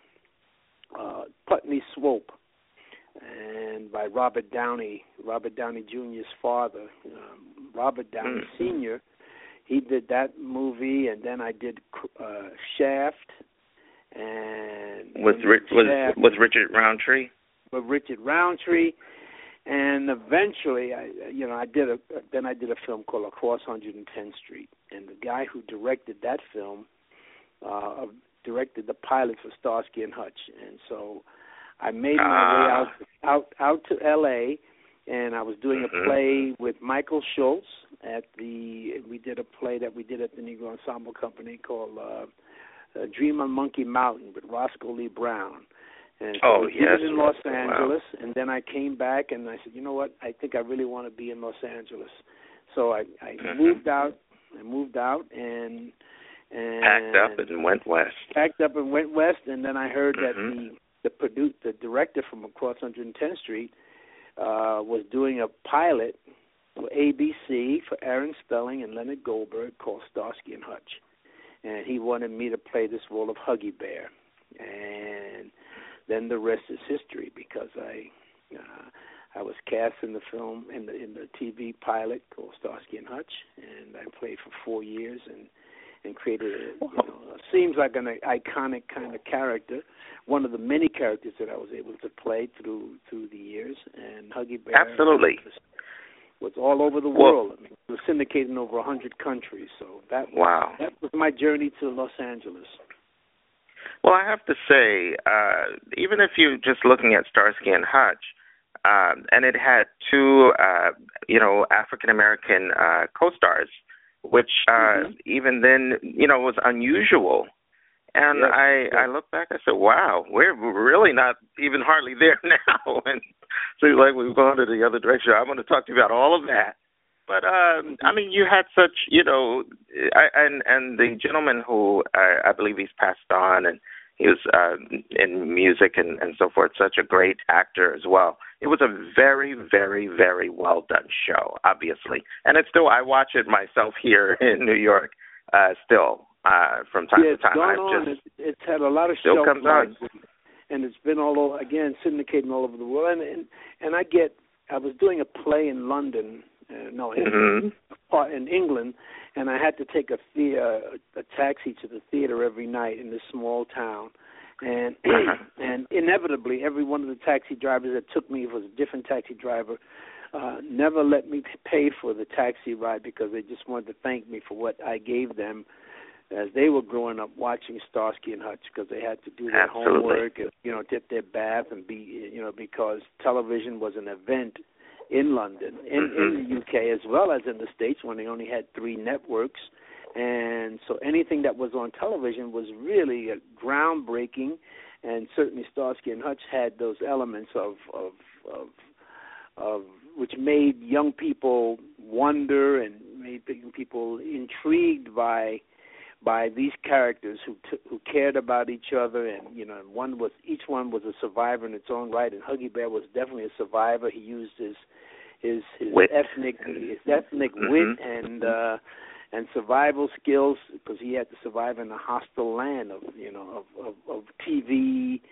J: Putney Swope, and by Robert Downey Jr.'s father, Robert Downey Sr. He did that movie, and then I did Shaft, and
B: with Richard Roundtree.
J: With Richard Roundtree, and eventually, I did a film called Across 110th Street, and the guy who directed that film directed the pilot for Starsky and Hutch, and so I made my way out to L.A., and I was doing a play with Michael Schultz we did a play that we did at the Negro Ensemble Company called Dream on Monkey Mountain with Roscoe Lee Brown. And so I was in Los Angeles, and then I came back and I said, you know what, I think I really want to be in Los Angeles. So I moved out and
B: packed up and went west. And then I heard that the director from Across 110th Street was doing a pilot for
J: ABC for Aaron Spelling and Leonard Goldberg called Starsky and Hutch. And he wanted me to play this role of Huggy Bear. And then the rest is history, because I was cast in the film, in the TV pilot called Starsky and Hutch, and I played for 4 years and created seems like an iconic kind of character, one of the many characters that I was able to play through the years. And Huggy Bear
B: absolutely
J: was all over the world. I mean, it was syndicated in over 100 countries. So that was my journey to Los Angeles.
B: Well, I have to say, even if you're just looking at Starsky and Hutch, and it had two, African American co-stars, which even then, was unusual. And yes, I look back, I said, wow, we're really not even hardly there now. And so like we've gone to the other direction. I'm going to talk to you about all of that. But, I mean, you had such, and the gentleman who I believe he's passed on, and he was in music and so forth, such a great actor as well. It was a very, very, very well done show, obviously. And it's still, I watch it myself here in New York still from time to time.
J: It's had a lot of
B: still comes on.
J: And it's been all over, again, syndicated all over the world. And I was doing a play in London, in England, and I had to take a taxi to the theater every night in this small town. And and inevitably, every one of the taxi drivers that took me was a different taxi driver, never let me pay for the taxi ride, because they just wanted to thank me for what I gave them as they were growing up watching Starsky and Hutch, because they had to do their homework and, dip their bath and be, because television was an event in London, in the UK, as well as in the States, when they only had 3 networks. And so anything that was on television was really groundbreaking, and certainly Starsky and Hutch had those elements of which made young people wonder and made people intrigued by these characters who cared about each other, and each one was a survivor in its own right. And Huggy Bear was definitely a survivor. He used his ethnic wit and survival skills, because he had to survive in a hostile land of TV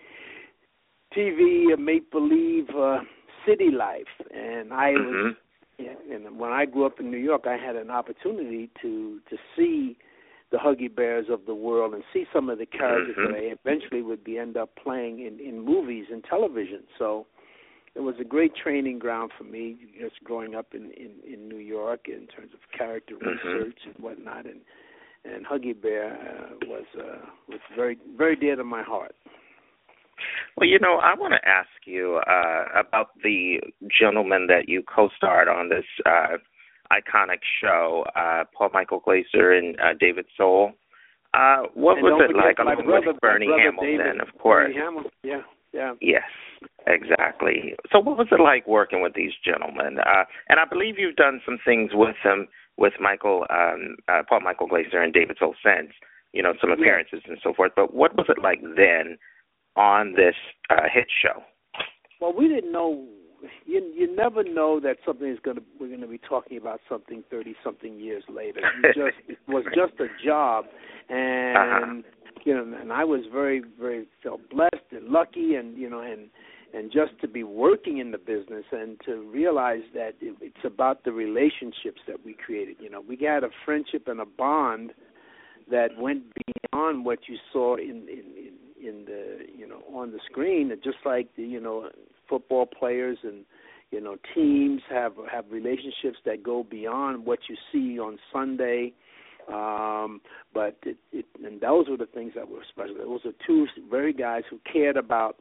J: make believe city life. And I was, and when I grew up in New York, I had an opportunity to see the Huggy Bears of the world and see some of the characters that I eventually would end up playing in movies and television. So it was a great training ground for me, just growing up in New York in terms of character research and whatnot. And Huggy Bear was very, very dear to my heart.
B: Well, I want to ask you about the gentleman that you co-starred on this iconic show, Paul Michael Glaser and David Soul. What was it like, along with Bernie Hamilton,
J: David,
B: of course?
J: Bernie Hamilton, yeah.
B: Yes, exactly. So what was it like working with these gentlemen? And I believe you've done some things with them, with Paul Michael Glaser and David Soul since, some appearances and so forth. But what was it like then on this hit show?
J: Well, we didn't know. You never know that we're going to be talking about something 30-something years later. It was just a job, and and I was very, very felt blessed and lucky, and just to be working in the business and to realize that it's about the relationships that we created. We had a friendship and a bond that went beyond what you saw in the on the screen. Just like the football players and teams have relationships that go beyond what you see on Sunday. But and those were the things that were special. Those are two very guys who cared about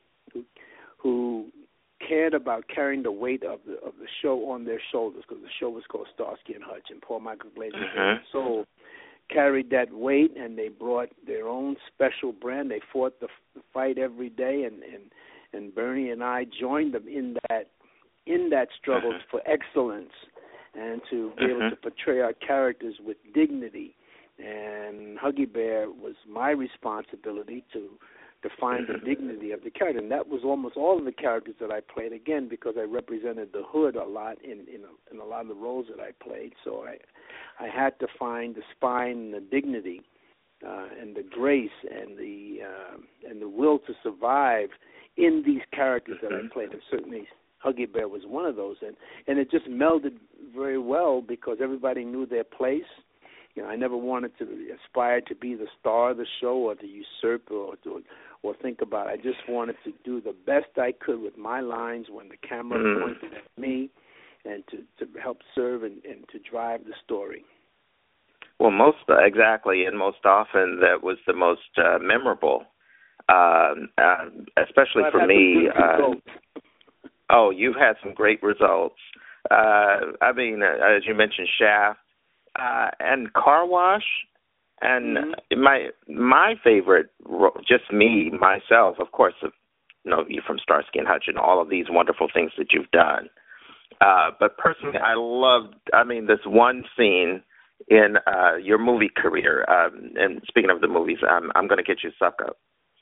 J: carrying the weight of the show on their shoulders, because the show was called Starsky and Hutch, and Paul Michael Glaser and Soul carried that weight, and they brought their own special brand. They fought the fight every day, and Bernie and I joined them in that struggle for excellence and to be able to portray our characters with dignity. And Huggy Bear was my responsibility to to find the dignity of the character. And that was almost all of the characters that I played, again, because I represented the hood a lot in a lot of the roles that I played. So I had to find the spine and the dignity and the grace and the will to survive in these characters that I played. And certainly Huggy Bear was one of those. And it just melded very well because everybody knew their place. You know, I never wanted to aspire to be the star of the show or to usurp or think about it. I just wanted to do the best I could with my lines when the camera pointed at me and to help serve and to drive the story.
B: Well, exactly, and most often that was the most memorable, especially for me. You've had some great results. I mean, as you mentioned, Shaft and Car Wash, and my favorite, just me, myself, of course, you from Starsky and Hutch and all of these wonderful things that you've done. But personally, I loved, this one scene in your movie career, and speaking of the movies, I'm going to get you sucked up.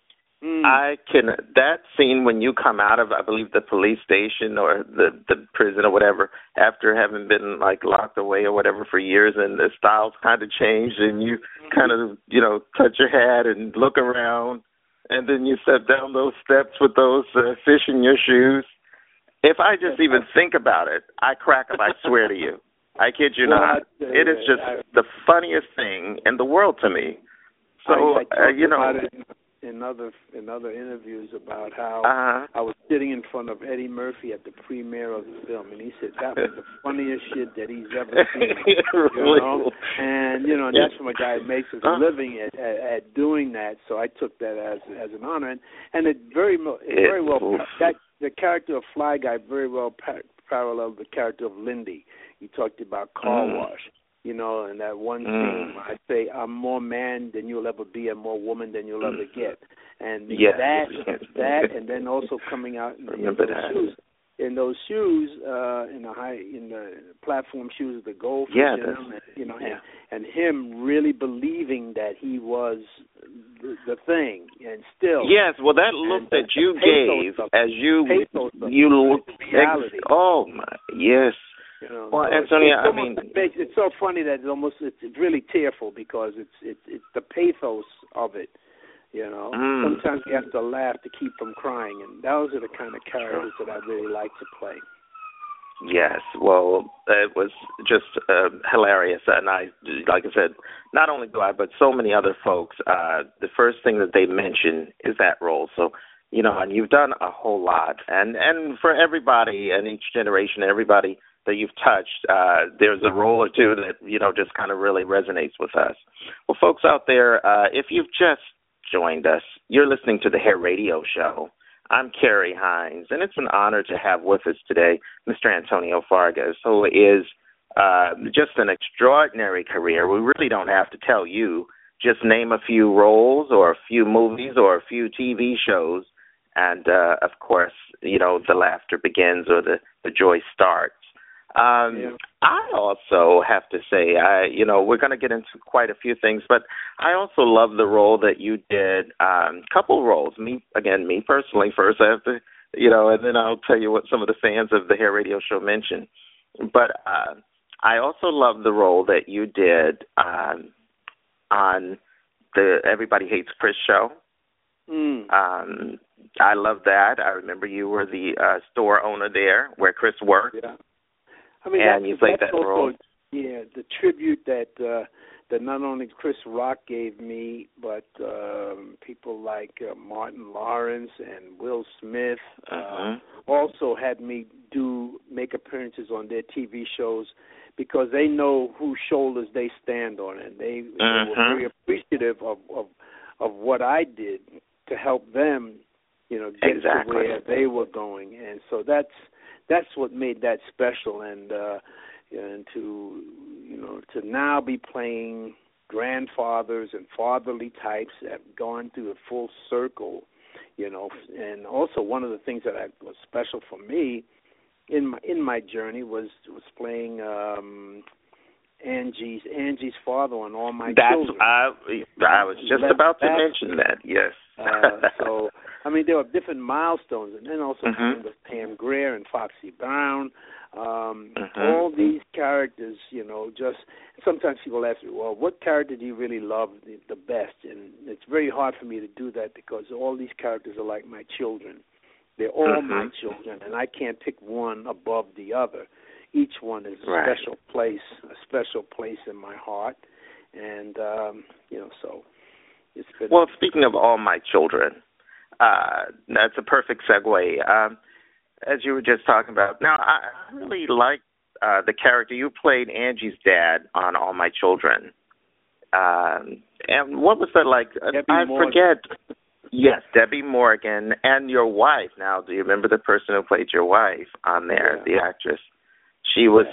B: That scene when you come out of, I believe, the police station or the prison or whatever, after having been locked away or whatever for years, and the styles kind of changed, and you kind of touch your hat and look around, and then you step down those steps with those fish in your shoes. If I just even think about it, I crack up. I swear to you, I kid you not. It is just the funniest thing in the world to me. So
J: in other interviews about how I was sitting in front of Eddie Murphy at the premiere of the film, and he said that was the funniest shit that he's ever seen. And and that's from a guy who makes his living at doing that. So I took that as an honor, and it very well that the character of Fly Guy very well paralleled the character of Lindy. You talked about Car Wash. In that one scene where I say, I'm more man than you'll ever be and more woman than you'll ever get. And that, and then also coming out in those shoes, in the platform shoes with the goldfish in them, and him really believing that he was the thing, and still.
B: Yes, well, that look that you gave as you looked. Oh my, yes. Well, Antonia,
J: it's so funny that it's really tearful because it's the pathos of it. Sometimes you have to laugh to keep from crying, and those are the kind of characters that I really like to play.
B: Yes, well, it was just hilarious, and like I said, not only do I, but so many other folks. The first thing that they mention is that role. So. And you've done a whole lot, and for everybody and each generation, everybody that you've touched, there's a role or two that, just kind of really resonates with us. Well, folks out there, if you've just joined us, you're listening to the Hair Radio Show. I'm Kerry Hines, and it's an honor to have with us today Mr. Antonio Fargas, who is just an extraordinary career. We really don't have to tell you. Just name a few roles or a few movies or a few TV shows, and, of course, the laughter begins or the joy starts. I also have to say, we're going to get into quite a few things, but I also love the role that you did, couple roles. Me personally first, I have to, and then I'll tell you what some of the fans of the Hair Radio Show mentioned. But I also love the role that you did on the Everybody Hates Chris show. I love that. I remember you were the store owner there where Chris worked.
J: Yeah.
B: And you played that role.
J: Yeah, the tribute that not only Chris Rock gave me, but people like Martin Lawrence and Will Smith also had me make appearances on their TV shows because they know whose shoulders they stand on, and they were very appreciative of what I did to help them, get to where they were going, and so that's what made that special, and to now be playing grandfathers and fatherly types that have gone through a full circle, and also one of the things that was special for me in my journey was playing Angie Angie's father on All My
B: That's
J: Children.
B: I was just about to mention that. Yes.
J: So I mean, there were different milestones, and then also playing with Pam Grier and Foxy Brown. All these characters, just sometimes people ask me, well, what character do you really love the best? And it's very hard for me to do that because all these characters are like my children. They're all my children, and I can't pick one above the other. Each one is a special place in my heart, and so it's been.
B: Well, speaking of all my children, that's a perfect segue. As you were just talking about, now I really like the character you played, Angie's dad, on All My Children. And what was that like? I forget. Yes, Debbie Morgan, and your wife. Now, do you remember the person who played your wife on there, the actress? She was,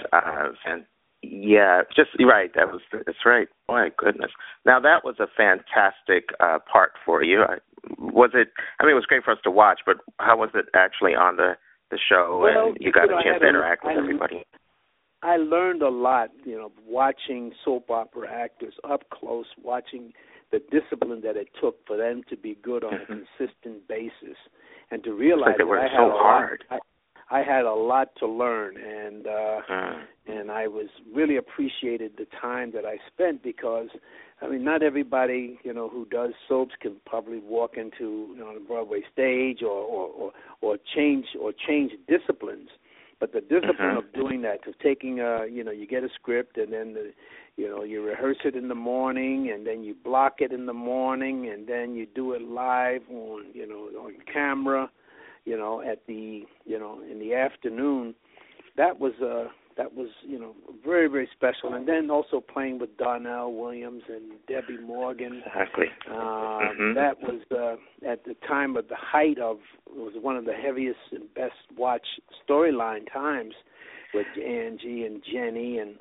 B: that's right. My goodness. Now, that was a fantastic part for you. Was it? I mean, it was great for us to watch, but how was it actually on the show?
J: Well,
B: and you got a chance to interact with everybody.
J: I learned a lot, watching soap opera actors up close, watching the discipline that it took for them to be good on a consistent basis, and to realize
B: that I had hard.
J: I had a lot to learn, and I was really appreciated the time that I spent because, I mean, not everybody who does soaps can probably walk into the Broadway stage or change disciplines. But the discipline of doing that, of taking you get a script and then you rehearse it in the morning and then you block it in the morning and then you do it live on camera, at the in the afternoon. That was very, very special. And then also playing with Donnell Williams and Debbie Morgan.
B: Exactly.
J: That was at the time of the height of, it was one of the heaviest and best watched storyline times with Angie and Jenny and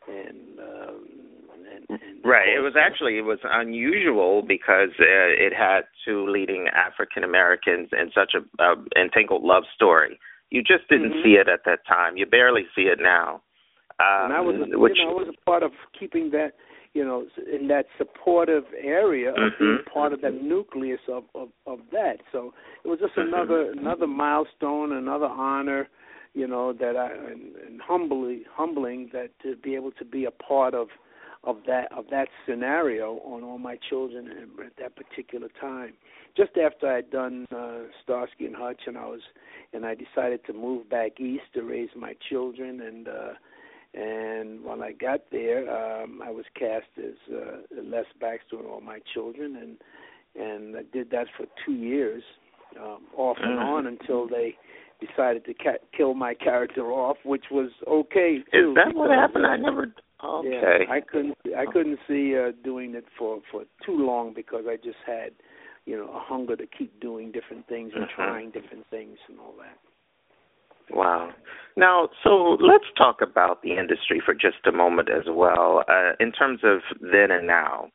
B: right. It was unusual because it had two leading African Americans in such a entangled love story. You just didn't see it at that time. You barely see it now.
J: And I was, I was a part of keeping that, in that supportive area of being part of that nucleus of that. So it was just another milestone, another honor, that and humbling that to be able to be a part of that scenario on All My Children at that particular time. Just after I'd done Starsky and Hutch, and I decided to move back east to raise my children, and when I got there, I was cast as Les Baxter in All My Children, and I did that for 2 years, off and on, until they decided to kill my character off, which was okay too.
B: Is that what happened? I never. Okay.
J: Yeah, I couldn't see doing it for too long because I just had, a hunger to keep doing different things and trying different things and all that.
B: Wow. Now, so let's talk about the industry for just a moment as well. In terms of then and now,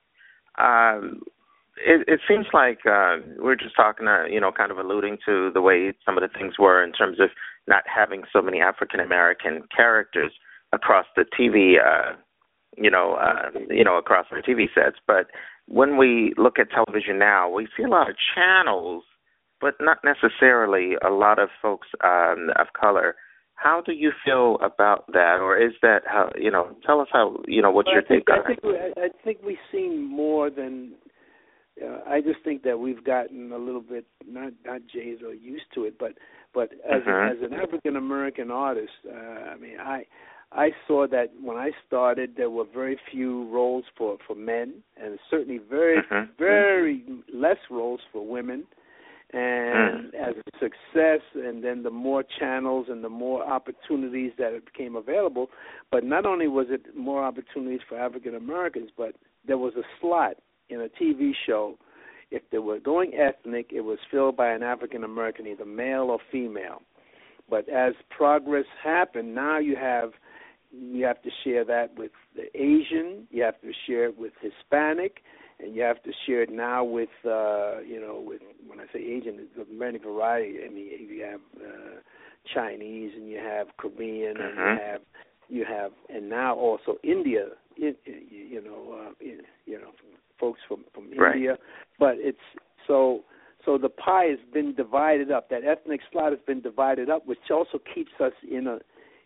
B: it seems like we're just talking, kind of alluding to the way some of the things were in terms of not having so many African American characters across the TV, across our TV sets. But when we look at television now, we see a lot of channels, but not necessarily a lot of folks of color. How do you feel about that, or is that how? Tell us how. What's your take on it?
J: I think we've seen more than. I just think that we've gotten a little bit not jaded or used to it, but as an African American artist, I saw that when I started, there were very few roles for men, and certainly very very less roles for women. And as a success, and then the more channels and the more opportunities that it became available, but not only was it more opportunities for African Americans, but there was a slot in a TV show. If they were going ethnic, it was filled by an African American, either male or female. But as progress happened, now you have to share that with the Asian, you have to share it with Hispanic, and you have to share it now with, with, when I say Asian, there's many variety. I mean, you have Chinese, and you have Korean, and you have, and now also India folks from India, but it's so the pie has been divided up. That ethnic slot has been divided up, which also keeps us in a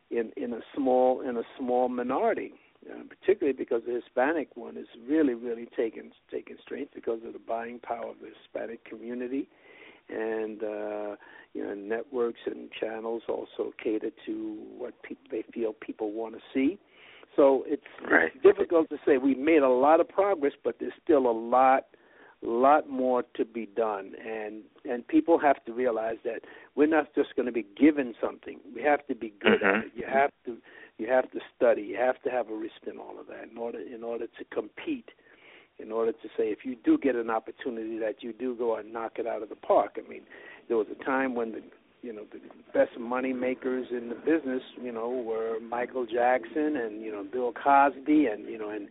J: small minority, particularly because the Hispanic one is really taking strength because of the buying power of the Hispanic community, and networks and channels also cater to what they feel people want to see. So it's difficult to say. We've made a lot of progress, but there's still a lot more to be done, and people have to realize that we're not just going to be given something. We have to be good at it. You have to study. You have to have a wrist in all of that in order to compete. In order to say, if you do get an opportunity, that you do go and knock it out of the park. I mean, there was a time when the best money makers in the business, were Michael Jackson and Bill Cosby and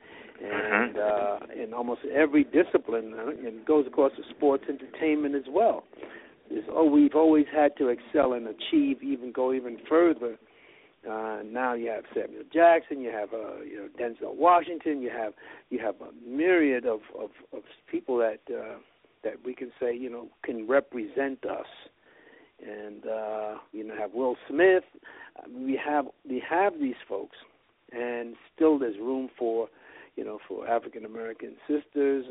J: in almost every discipline, and it goes across the sports entertainment as well. We've always had to excel and achieve, go even further. Now you have Samuel Jackson, you have Denzel Washington, you have a myriad of people that we can say can represent us, and have Will Smith. We have these folks, and still there's room for African American sisters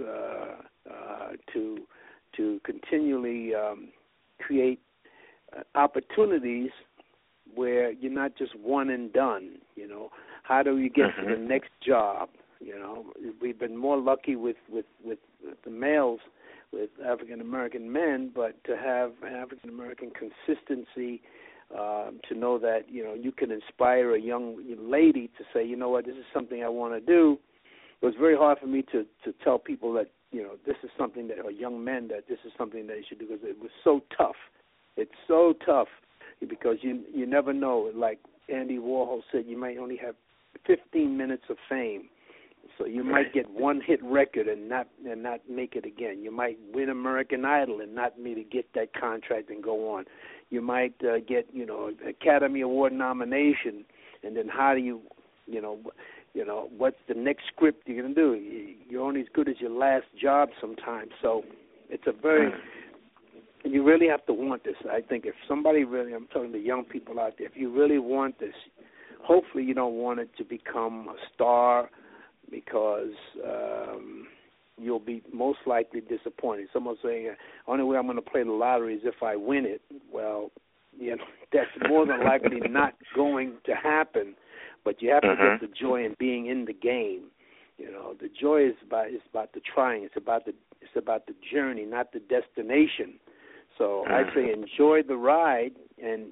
J: to continually create opportunities where you're not just one and done. How do you get to the next job? We've been more lucky with the males, with African American men, but to have African American consistency, to know that you can inspire a young lady to say, this is something I want to do. It was very hard for me to tell people that this is something that, or young men, that this is something that you should do, because it was so tough. It's so tough because you never know. Like Andy Warhol said, you might only have 15 minutes of fame. So you might get one hit record and not make it again. You might win American Idol and not maybe get that contract and go on. You might get Academy Award nomination, and then how do you what's the next script you're gonna do? You're only as good as your last job sometimes. So it's a very you really have to want this. I think if somebody really, I'm talking to young people out there, if you really want this, hopefully you don't want it to become a star, because you'll be most likely disappointed. Someone's saying, only way I'm going to play the lottery is if I win it. Well, that's more than likely not going to happen, but you have to get the joy in being in the game. The joy is about the trying. It's about the journey, not the destination. So I say enjoy the ride and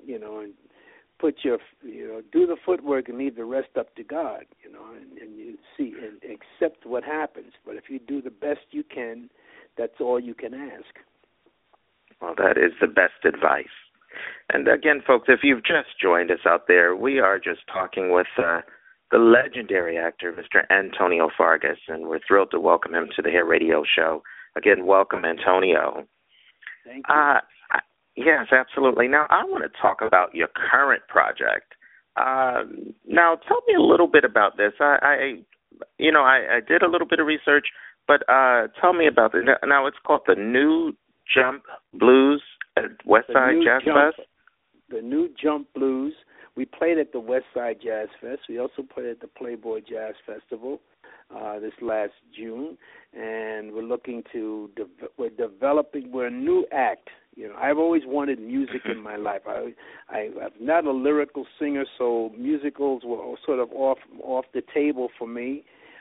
J: put your, do the footwork and leave the rest up to God, and you see and accept what happens. But if you do the best you can, that's all you can ask.
B: Well, that is the best advice. And again, folks, if you've just joined us out there, we are just talking with the legendary actor, Mr. Antonio Fargas, and we're thrilled to welcome him to the Hair Radio Show. Again, welcome, Antonio.
J: Thank you.
B: Yes, absolutely. Now, I want to talk about your current project. Now, tell me a little bit about this. I did a little bit of research, but tell me about it. Now, it's called the New Jump Blues at Westside Jazz Fest.
J: The New Jump Blues. We played at the Westside Jazz Fest. We also played at the Playboy Jazz Festival this last June, and we're looking to we're a new act. I've always wanted music in my life. I'm not a lyrical singer, so musicals were sort of off the table for me.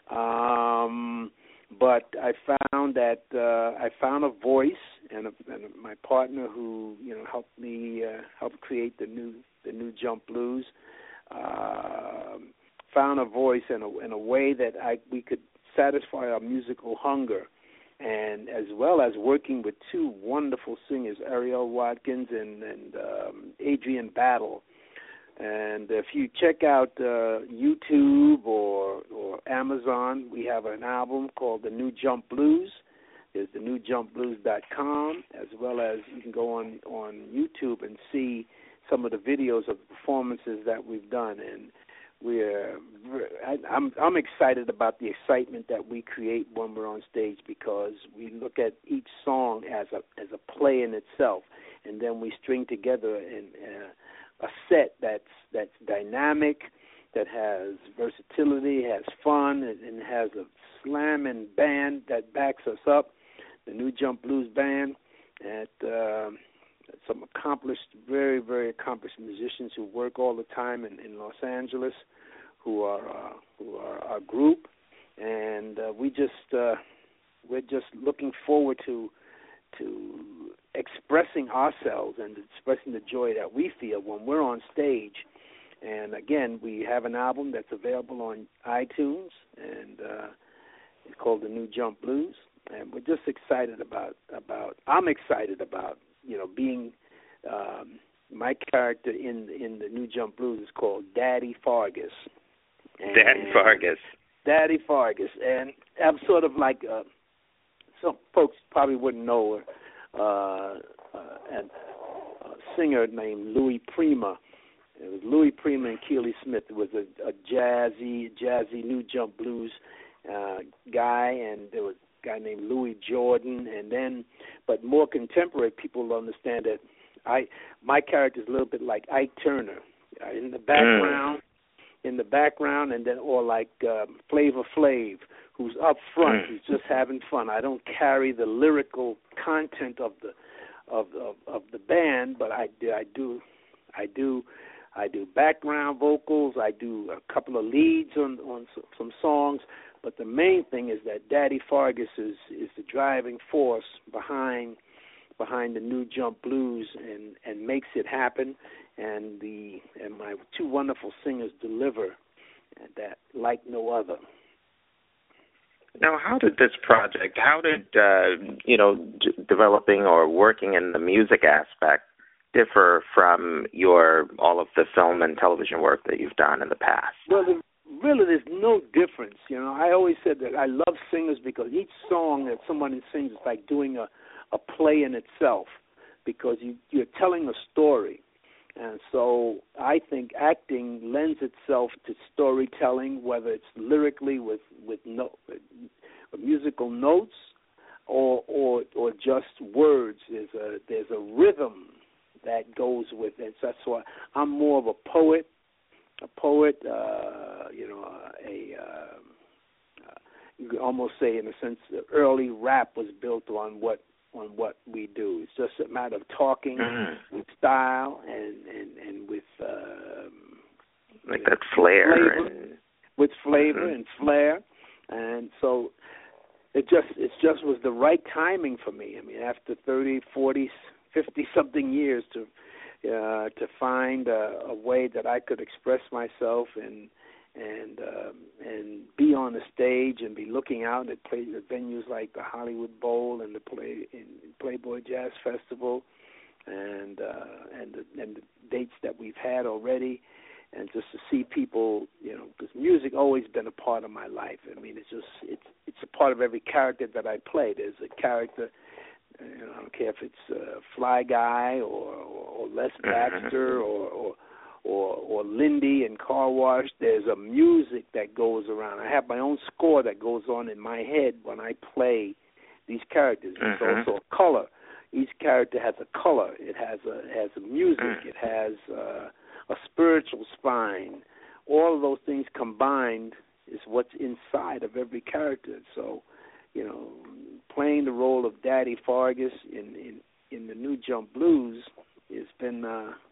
J: But I found that I found a voice, and my partner who helped me help create the new Jump Blues found a voice in a way that we could satisfy our musical hunger. And as well as working with two wonderful singers, Ariel Watkins and Adrian Battle. And if you check out YouTube or Amazon, we have an album called The New Jump Blues. There's thenewjumpblues.com, as well as you can go on YouTube and see some of the videos of the performances that we've done. And I'm excited about the excitement that we create when we're on stage, because we look at each song as a play in itself, and then we string together a set that's dynamic, that has versatility, has fun, and has a slamming band that backs us up. The New Jump Blues Band, at some accomplished, very, very accomplished musicians who work all the time in Los Angeles, who are our group, and we're just looking forward to expressing ourselves and expressing the joy that we feel when we're on stage. And again, we have an album that's available on iTunes, and it's called The New Jump Blues. And we're just excited about I'm excited about, being my character in the New Jump Blues is called Daddy Fargus. Daddy Fargus. And I'm sort of like, some folks probably wouldn't know a singer named Louis Prima. It was Louis Prima and Keely Smith. It was a jazzy New Jump Blues guy, and there was a guy named Louis Jordan, and then, but more contemporary people will understand that my character is a little bit like Ike Turner in the background, and then, or like Flavor Flav, who's up front, who's just having fun. I don't carry the lyrical content of the band, but I do background vocals. I do a couple of leads on some songs. But the main thing is that Daddy Fargus is the driving force behind the New Jump Blues and makes it happen. And my two wonderful singers deliver that like no other.
B: Now, how did developing or working in the music aspect differ from all of the film and television work that you've done in the past?
J: Well, really, there's no difference. I always said that I love singers because each song that someone sings is like doing a play in itself, because you're telling a story. And so I think acting lends itself to storytelling, whether it's lyrically with musical notes or just words. There's a rhythm that goes with it. So that's why I'm more of a poet. You could almost say, in a sense, the early rap was built on what we do. It's just a matter of talking with style and with
B: like that flair,
J: with flavor and flair, and so it just was the right timing for me. I mean, after 30, 40, 50-something years to find a way that I could express myself and be on the stage and be looking out at venues like the Hollywood Bowl and the Playboy Jazz Festival and the dates that we've had already, and just to see people, because music always been a part of my life. I mean, it's a part of every character that I play. There's a character. I don't care if it's Fly Guy or Les Baxter or Lindy and Car Wash. There's a music that goes around. I have my own score that goes on in my head when I play these characters. It's also a color. Each character has a color. It has a music. It has a spiritual spine. All of those things combined is what's inside of every character. So, playing the role of Daddy Fargus in the New Jump Blues has been,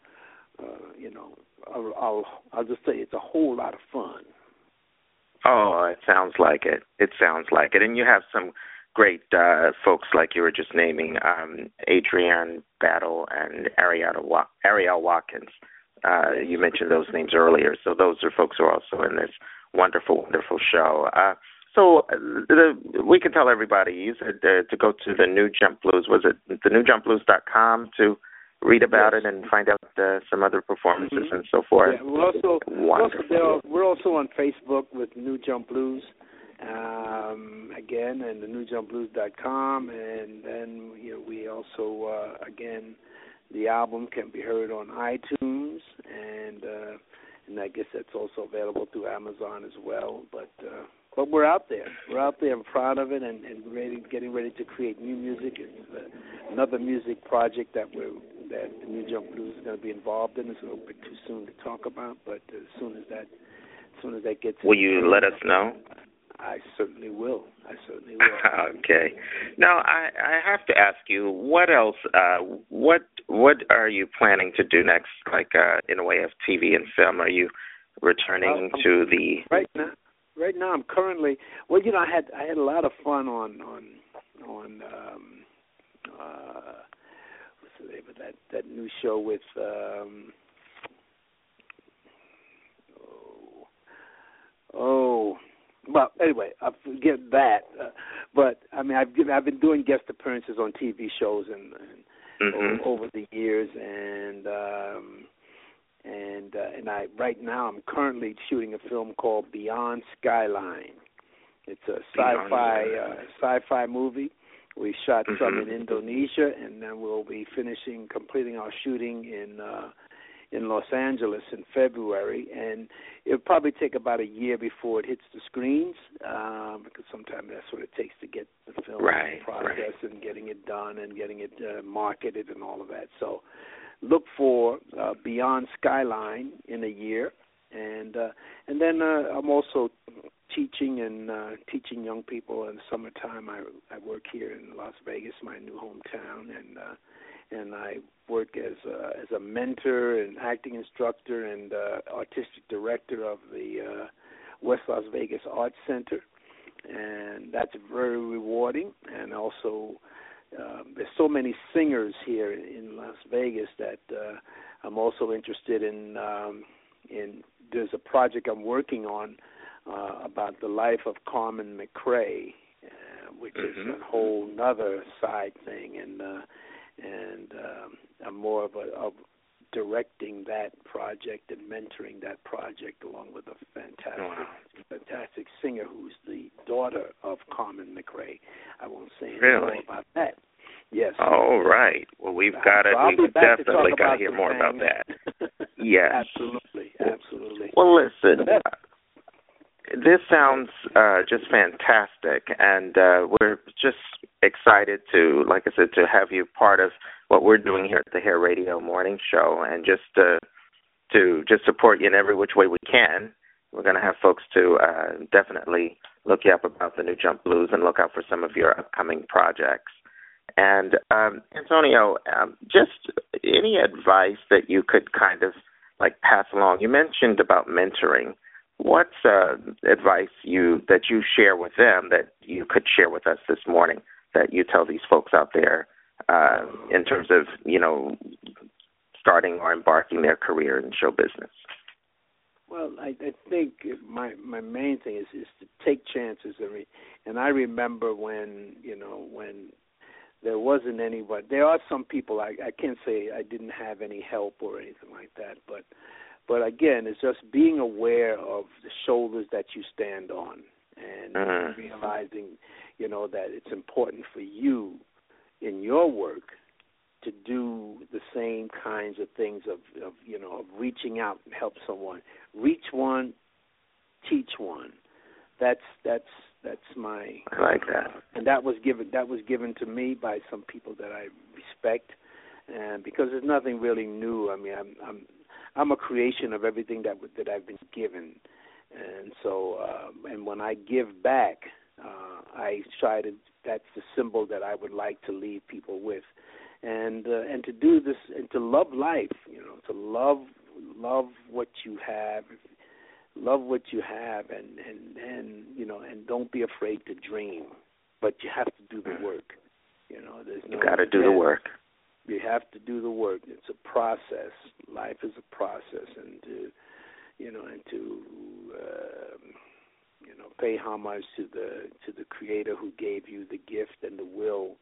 J: I'll just say it's a whole lot of fun.
B: Oh, it sounds like it. And you have some great folks like you were just naming, Adrienne Battle and Ariel Watkins. You mentioned those names earlier. So those are folks who are also in this wonderful, wonderful show. So we can tell everybody, you said to go to the New Jump Blues. Was it thenewjumpblues.com to read about it and find out some other performances and so forth?
J: Yeah, we're also on Facebook with New Jump Blues, again, and thenewjumpblues.com, and then we also again, the album can be heard on iTunes, and and I guess that's also available through Amazon as well. But we're out there. We're out there. I'm proud of it, and getting ready to create new music. It's another music project that the New Jump Blues is going to be involved in. It's a little bit too soon to talk about, but as soon as that gets,
B: will you let us know?
J: I certainly will.
B: Okay. Now, I have to ask you, what else? What are you planning to do next? Like in a way of TV and film? Are you returning to the?
J: Right now, I'm currently. Well, I had a lot of fun on what's the name of that new show with. Well, anyway, I forget that. But I mean, I've been doing guest appearances on TV shows and over the years, and I right now I'm currently shooting a film called Beyond Skyline. It's a sci-fi movie. We shot some in Indonesia, and then we'll be completing our shooting in Los Angeles in February, and it'll probably take about a year before it hits the screens, because sometimes that's what it takes to get the film process and getting it done and getting it marketed and all of that. So look for Beyond Skyline in a year, and then I'm also teaching teaching young people in the summertime. I work here in Las Vegas, my new hometown, and I work as a mentor and acting instructor and artistic director of the West Las Vegas Arts Center, and that's very rewarding. And also, there's so many singers here in Las Vegas that I'm also interested in. There's a project I'm working on about the life of Carmen McRae, which is a whole other side thing, and I'm more of directing that project and mentoring that project along with a fantastic singer who's the daughter of Carmen McRae. I won't say anything more about that. Yes.
B: All right. Well, we've definitely got to hear more about that. Yes.
J: Absolutely.
B: Well, listen. This sounds just fantastic, and we're just excited to, like I said, to have you part of what we're doing here at the Hair Radio Morning Show, and just to just support you in every which way we can. We're going to have folks to definitely look you up about the New Jump Blues and look out for some of your upcoming projects. And Antonio, just any advice that you could kind of like pass along? You mentioned about mentoring. What's advice that you share with them that you could share with us this morning that you tell these folks out there in terms of, starting or embarking their career in show business?
J: Well, I think my main thing is to take chances. And I remember when there wasn't anybody. There are some people, I can't say I didn't have any help or anything like that, but again, it's just being aware of the shoulders that you stand on and realizing, that it's important for you in your work to do the same kinds of things of reaching out and help someone. Reach one, teach one. That's my.
B: I like that.
J: And that was given to me by some people that I respect, and because there's nothing really new. I mean, I'm a creation of everything that I've been given, and so and when I give back, I try to. That's the symbol that I would like to leave people with, and to do this and to love life. To love what you have, and don't be afraid to dream, but you have to do the work.
B: You got to do the work.
J: You have to do the work. It's a process. Life is a process, and to pay homage to the Creator who gave you the gift and the will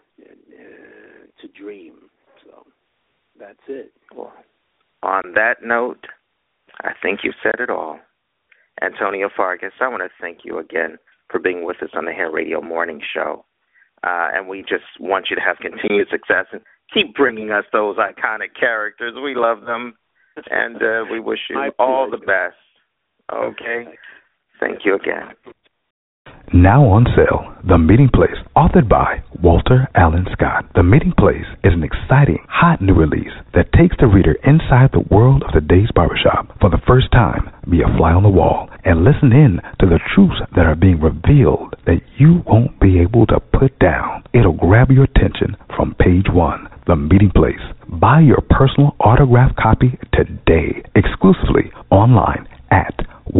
J: to dream. So that's it.
B: Well, on that note, I think you've said it all. Antonio Fargas, I want to thank you again for being with us on the Hair Radio Morning Show. And we just want you to have continued success and keep bringing us those iconic characters. We love them. And we wish you all the best. Okay. Thank you again.
D: Now on sale, The Meeting Place, authored by Walter Allen Scott. The Meeting Place is an exciting, hot new release that takes the reader inside the world of today's barbershop. For the first time, be a fly on the wall and listen in to the truths that are being revealed that you won't be able to put down. It'll grab your attention from page one. The Meeting Place. Buy your personal autographed copy today, exclusively online at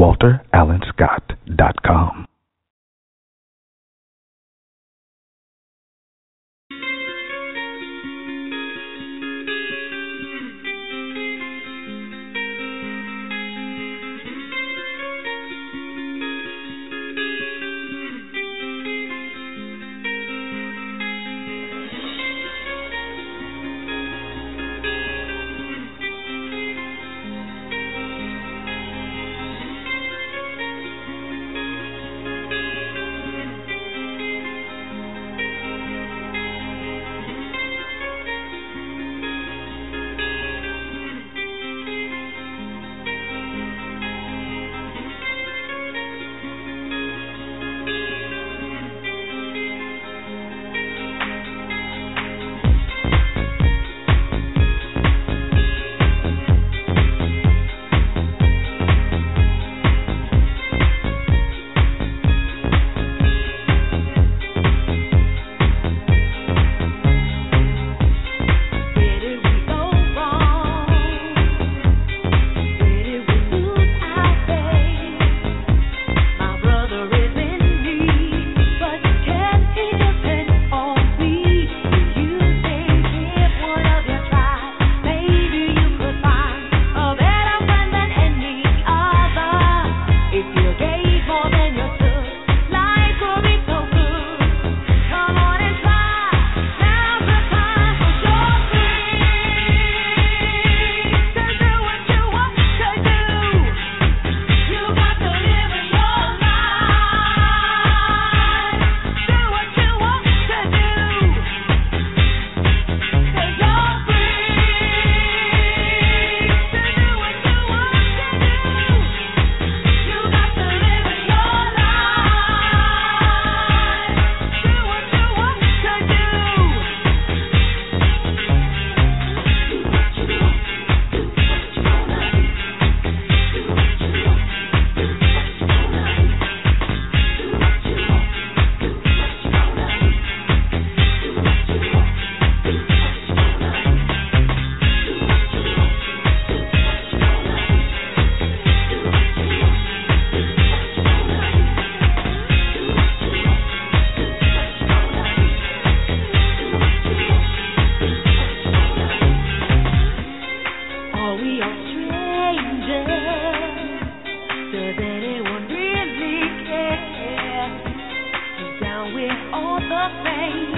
D: walterallenscott.com.
I: all the same.